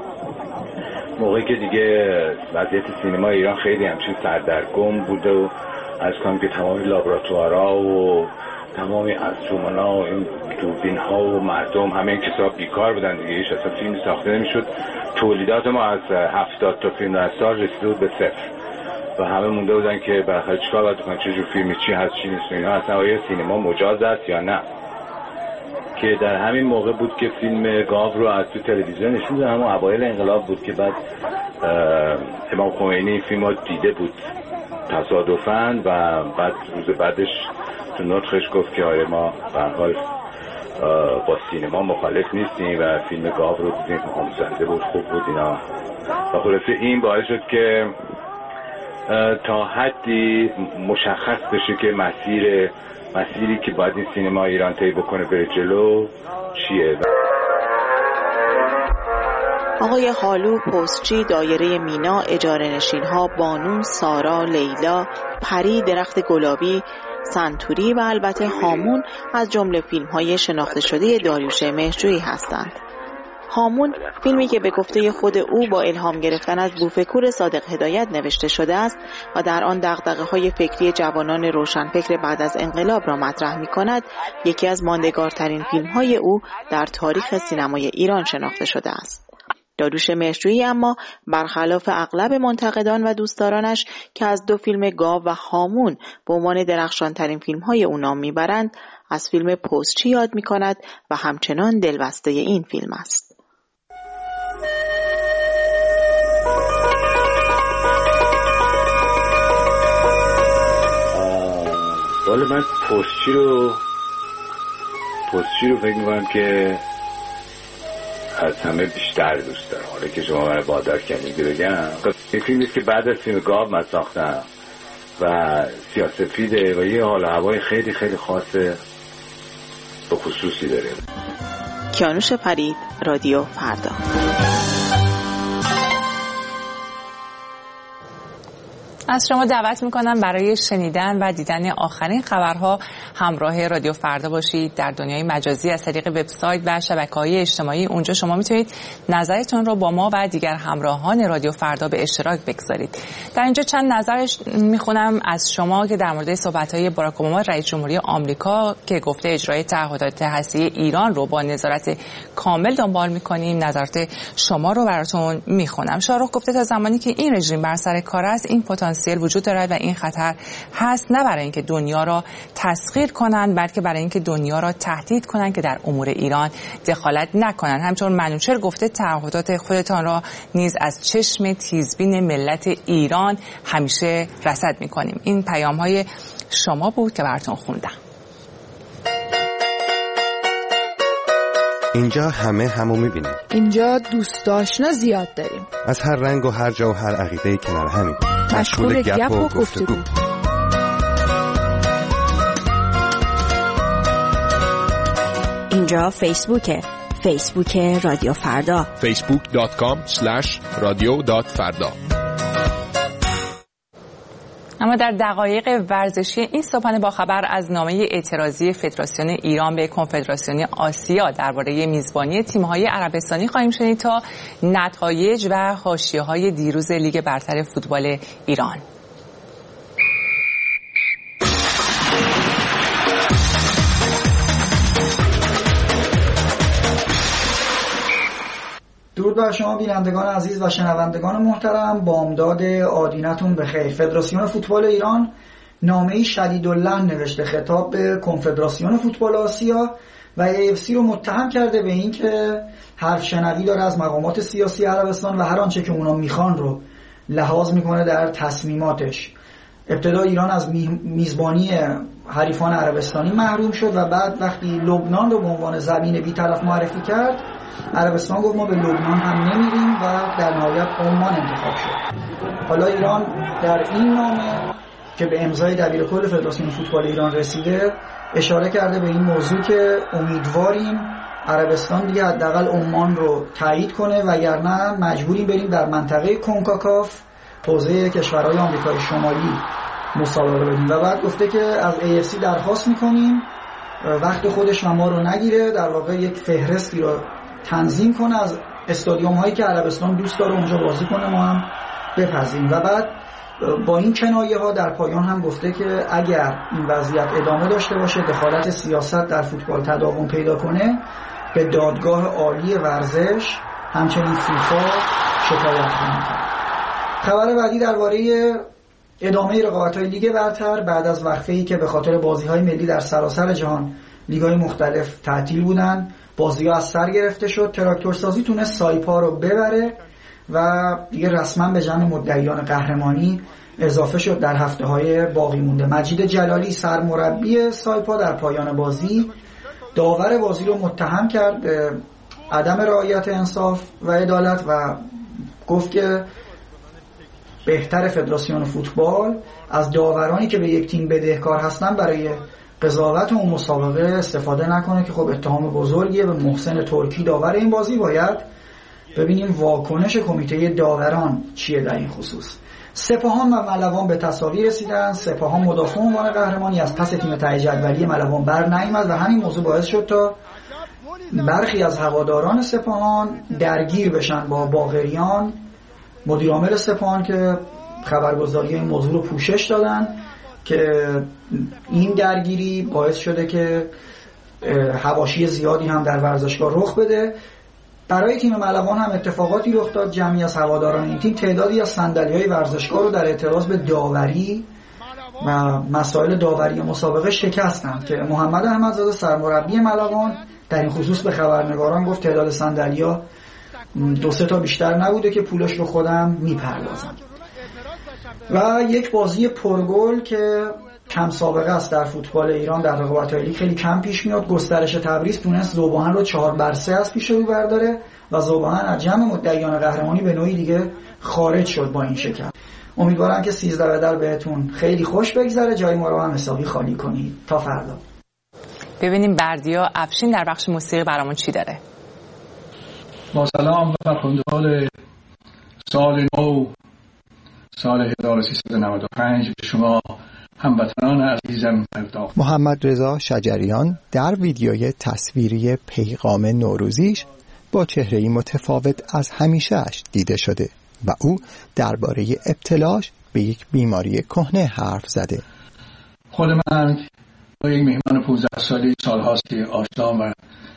موقعی که دیگه وضعیت سینما ایران خیلی همچین سردرگم بوده و از کنم که تمامی لابراتوارها و تمامی انسترومن‌ها و این دوربین‌ها و مردم همه این کسا بیکار بودن دیگه، هیچ اصلا فیلمی ساخته نمی‌شد. تولیدات ما از هفتاد تا فیلم در سال رسیده بود به صفر و همه مونده بودن که بالاخره چیکار باید بکنن، چه جور فیلمی، چی هست چی نیست، اینا اصلا آیا سینما مجاز است یا نه. که در همین موقع بود که فیلم گاو رو از تو تلویزیون نشون دادن. همون اوایل انقلاب بود که بعد امام خمینی فیلم رو دیده بود تصادفاً و بعد روز بعدش تو نطقش گفت که آره ما به هر حال با سینما مخالف نیستیم و فیلم گاو رو دیدیم، آموزنده بود، خوب بود اینا. و خلاصه این باعث شد که تا حدی مشخص بشه که مسیر مسیری که باید این سینما ایران طی بکنه بره جلو چیه. آقای هالو، پستچی، دایره مینا، اجاره نشین‌ها، بانو، سارا، لیلا، پری، درخت گلابی، سنتوری و البته هامون از جمله فیلم‌های شناخته شده داریوش مهرجویی هستند. هامون فیلمی که به گفته خود او با الهام گرفتن از بوفکور صادق هدایت نوشته شده است و در آن دغدغه‌های فکری جوانان روشنفکر بعد از انقلاب را مطرح می‌کند، یکی از ماندگارترین فیلم‌های او در تاریخ سینمای ایران شناخته شده است. داریوش مهرجویی اما برخلاف اغلب منتقدان و دوستدارانش که از دو فیلم گاو و هامون به عنوان درخشانترین فیلم‌های او نام میبرند، از فیلم پستچی یاد می‌کند و همچنان دلبسته این فیلم است. والا من پستچی رو پستچی رو فکر می‌کنم که از همه بیشتر دوست دارم. حالا که شما من وادار کردید بگم، این فیلمی که بعد از فیلم گاو من ساختم و سیاه‌سفیده و یه حال هوای خیلی خیلی خاص و خصوصی داره. کیانوش فرید، رادیو فردا. از شما دعوت میکنم برای شنیدن و دیدن آخرین خبرها همراه رادیو فردا باشید در دنیای مجازی از طریق وبسایت و شبکه‌های اجتماعی. اونجا شما میتونید نظرتون رو با ما و دیگر همراهان رادیو فردا به اشتراک بگذارید. در اینجا چند نظرش میخونم از شما که در مورد صحبت‌های باراک اوباما رئیس جمهوری آمریکا که گفته اجرای تعهدات هسته‌ای ایران رو با نظارت کامل دنبال میکنیم. نظرات شما رو براتون میخونم. شاهرخ گفته تا زمانی که این رژیم بر سر کار است این پتانسیل وجود دارد و این خطر هست، نه برای اینکه دنیا را تسخیر کنند بلکه برای اینکه دنیا را تهدید کنند که در امور ایران دخالت نکنند. همچنین منوچهر گفته تعهدات خودتان را نیز از چشم تیزبین ملت ایران همیشه رصد میکنیم. این پیام های شما بود که براتون خوندم. اینجا همه همو میبینیم. اینجا دوست آشنا زیاد داریم. از هر رنگ و هر جا و هر عقیده‌ای کنار همیم. مشغول گپ و گفتگو. اینجا فیسبوکه. فیسبوک رادیو فردا. فیسبوک دات کام اسلش رادیو دات فردا. اما در دقایق ورزشی این صبحانه با خبر از نامه اعتراضی فدراسیون ایران به کنفدراسیون آسیا درباره میزبانی تیم‌های عربستانی خواهیم شنید تا نتایج و حاشیه‌های دیروز لیگ برتر فوتبال ایران. درود بر شما بینندگان عزیز و شنوندگان محترم. بامداد آدینتون بخیر. فدراسیون فوتبال ایران نامه‌ای شدیداللحن نوشته خطاب به کنفدراسیون فوتبال آسیا و ای اف سی رو متهم کرده به این که حرف شنوی داره از مقامات سیاسی عربستان و هر آنچه که اونا میخوان رو لحاظ میکنه در تصمیماتش. ابتدا ایران از میزبانی حریفان عربستانی محروم شد و بعد وقتی لبنان رو به عنوان زمین بی‌طرف معرفی کرد، عربستان گفت ما به لبنان هم نمیریم و در نهایت عمان انتخاب شد. حالا ایران در این نامه که به امضای دبیرکل فدراسیون فوتبال ایران رسیده اشاره کرده به این موضوع که امیدواریم عربستان دیگه حداقل عمان رو تایید کنه وگرنه مجبوریم بریم در منطقه کنکاکاف حوزه کشورهای آمریکای شمالی مسابقه بدیم. و بعد گفته که از ای اف سی درخواست میکنیم وقت خودش و ما رو نگیره، در واقع یک فهرستی رو تنظیم کنه از استادیوم هایی که عربستان دوست داره اونجا بازی کنه ما هم بپذیریم. و بعد با این کنایه ها در پایان هم گفته که اگر این وضعیت ادامه داشته باشه، دخالت سیاست در فوتبال تداوم پیدا کنه، به دادگاه عالی ورزش همچنین فیفا شکایت خواهند کرد. خبر بعدی درباره ادامه رقابت‌های لیگ برتر بعد از وقفه‌ای که به خاطر بازی‌های ملی در سراسر جهان لیگ‌های مختلف تعطیل بودن، بازی‌ها از سر گرفته شد. تراکتورسازی تونست سایپا رو ببره و دیگه رسما به جمع مدعیان قهرمانی اضافه شد در هفته‌های باقی مونده. مجید جلالی سرمربی سایپا در پایان بازی داور بازی رو متهم کرد به عدم رعایت انصاف و عدالت و گفت که بهتر فدراسیون فوتبال از داورانی که به یک تیم بدهکار هستن برای قضاوت اون مسابقه استفاده نکنه که خب اتهام بزرگیه. به محسن ترکی داور این بازی باید ببینیم واکنش کمیته داوران چیه در این خصوص. سپاهان و ملوان به تساوی رسیدن. سپاهان مدافع عنوان قهرمانی از پس تیم ته جدولی ملوان بر نیامد و همین موضوع باعث شد تا برخی از هواداران سپاهان درگیر بشن با باقریان. مدیر عامل سپاهان که خبرگزاری این موضوع رو پوشش دادن که این درگیری باعث شده که حواشی زیادی هم در ورزشگاه رخ بده. برای تیم ملوان هم اتفاقاتی رخ داد. جمعی از هواداران این تیم تعدادی از صندلی‌های ورزشگاه رو در اعتراض به داوری و مسائل داوری مسابقه شکستند که محمد احمدزاده سرمربی ملوان در این خصوص به خبرنگاران گفت تعداد صندلی‌ها دو سه تا بیشتر نبوده که پولش رو خودم میپردازم. و یک بازی پرگل که کم سابقه است در فوتبال ایران در رقابت‌های لیگ خیلی کم پیش میاد. گسترش تبریز تونست ذوباهن رو چهار بر سه از پیش رو برداره و ذوباهن از جمع مدعیان قهرمانی به نوعی دیگه خارج شد با این شکست. امیدوارم که سیزده بدر بهتون خیلی خوش بگذره، جای ما رو هم حسابی خالی کنید. تا فردا. ببینیم بردیا افشین در بخش موسیقی برامون چی داره. با سلام و فرخنده‌حال سال نو، سال هزار و سیصد و نود و پنج به شما هموطنان عزیزم پرداخت. محمد رضا شجریان در ویدیوی تصویری پیغام نوروزیش با چهره‌ای متفاوت از همیشه‌اش دیده شده و او درباره ابتلاش به یک بیماری کهنه حرف زده. خود من با یک مهمان پانزده ساله سال‌هاست که آشنا و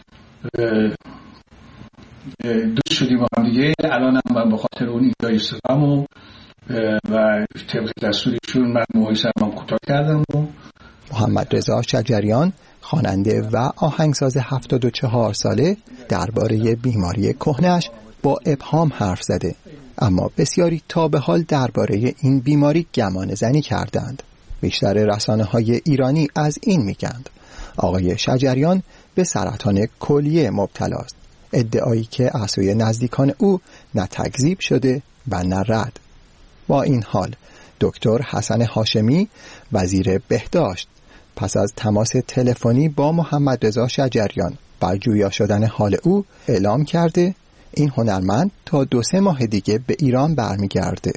دوست شدیم با هم دیگه. الان هم به خاطر اون اینجا ایستادم و و طبق دستورشون من موهای سرم کوتاه کردم. و محمد رضا شجریان خواننده و آهنگساز هفتاد و چهار ساله درباره بیماری کهنه‌اش با ابهام حرف زده، اما بسیاری تا به حال درباره این بیماری گمان زنی کردند. بیشتر رسانه‌های ایرانی از این میگند آقای شجریان به سرطان کلیه مبتلا است، ادعایی که از سوی نزدیکان او نه تکذیب شده و نه رد. با این حال دکتر حسن هاشمی وزیر بهداشت پس از تماس تلفنی با محمد رضا شجریان بر جویا شدن حال او اعلام کرده این هنرمند تا دو سه ماه دیگه به ایران برمیگرده.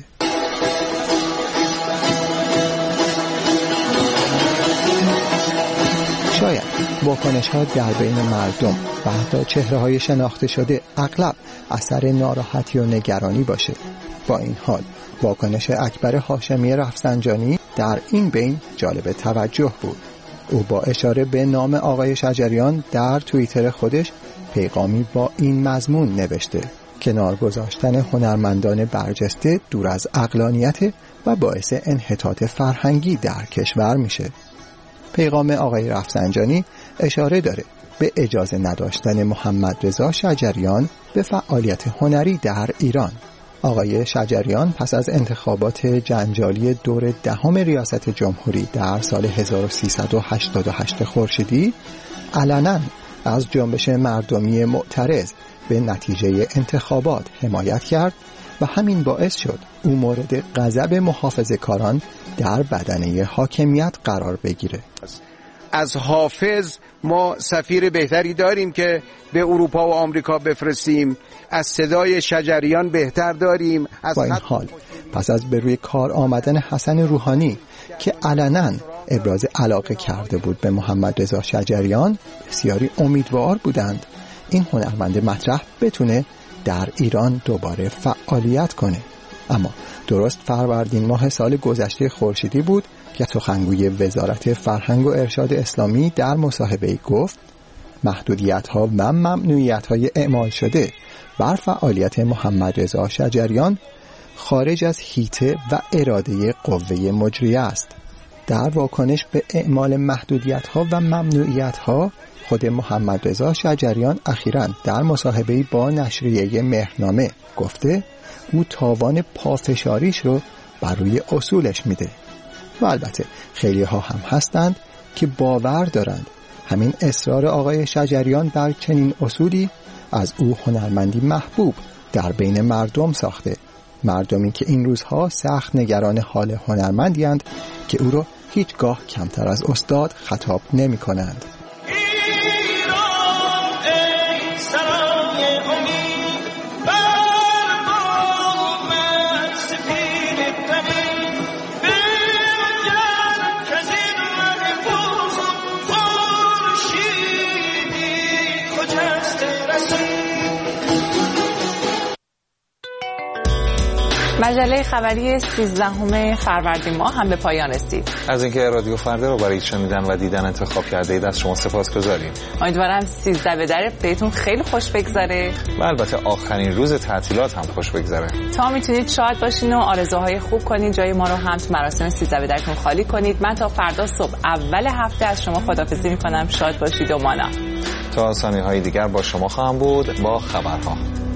شاید واکنش ها در بین مردم و حتی چهره های شناخته شده اغلب اثر ناراحتی و نگرانی باشه. با این حال واکنش اکبر هاشمی رفسنجانی در این بین جالب توجه بود. او با اشاره به نام آقای شجریان در توییتر خودش پیغامی با این مضمون نوشته: کنار گذاشتن هنرمندان برجسته دور از عقلانیت و باعث انحطاط فرهنگی در کشور میشه. پیغام آقای رفسنجانی اشاره داره به اجازه نداشتن محمد رضا شجریان به فعالیت هنری در ایران. آقای شجریان پس از انتخابات جنجالی دور دهم ریاست جمهوری در سال هزار و سیصد و هشتاد و هشت خورشیدی علنا از جنبش مردمی معترض به نتیجه انتخابات حمایت کرد و همین باعث شد او مورد غضب محافظه‌کاران در بدنه حاکمیت قرار بگیره. از حافظ ما سفیر بهتری داریم که به اروپا و آمریکا بفرستیم، از صدای شجریان بهتر داریم. از با این حال پس از به روی کار آمدن حسن روحانی که علنا ابراز علاقه کرده بود به محمد رضا شجریان، بسیاری امیدوار بودند این هنرمند مطرح بتونه در ایران دوباره فعالیت کنه. اما درست فروردین ماه سال گذشته خورشیدی بود که سخنگوی وزارت فرهنگ و ارشاد اسلامی در مصاحبه‌ای گفت محدودیت‌ها و ممنوعیت‌های اعمال شده بر فعالیت محمد رضا شجریان خارج از حیطه و اراده قوه مجریه است. در واکنش به اعمال محدودیت‌ها و ممنوعیت‌ها خود محمد رضا شجریان اخیراً در مصاحبه‌ای با نشریه مهرنامه گفته او تاوان پافشاریش رو بر روی اصولش میده. و البته خیلی ها هم هستند که باور دارند همین اصرار آقای شجریان بر چنین اصولی از او هنرمندی محبوب در بین مردم ساخته، مردمی که این روزها سخت نگران حال هنرمندی‌اند که او را هیچگاه کمتر از استاد خطاب نمی کنند. مجله خبری سیزدهم فروردین ماه هم به پایان رسید. از اینکه رادیو فردا رو برای شنیدن و دیدن انتخاب کرده اید از شما سپاسگزاریم. امیدوارم سیزده به در بهتون خیلی خوش بگذره و البته آخرین روز تعطیلات هم خوش بگذره. تا میتونید شاد باشین و آرزوهای خوب کنید. جای ما رو هم تو مراسم سیزده به درتون خالی کنید. من تا فردا صبح اول هفته از شما خداحافظی میکنم. شاد باشید و مانا. تا ثانیه‌های دیگر با شما خواهم بود با خبرها.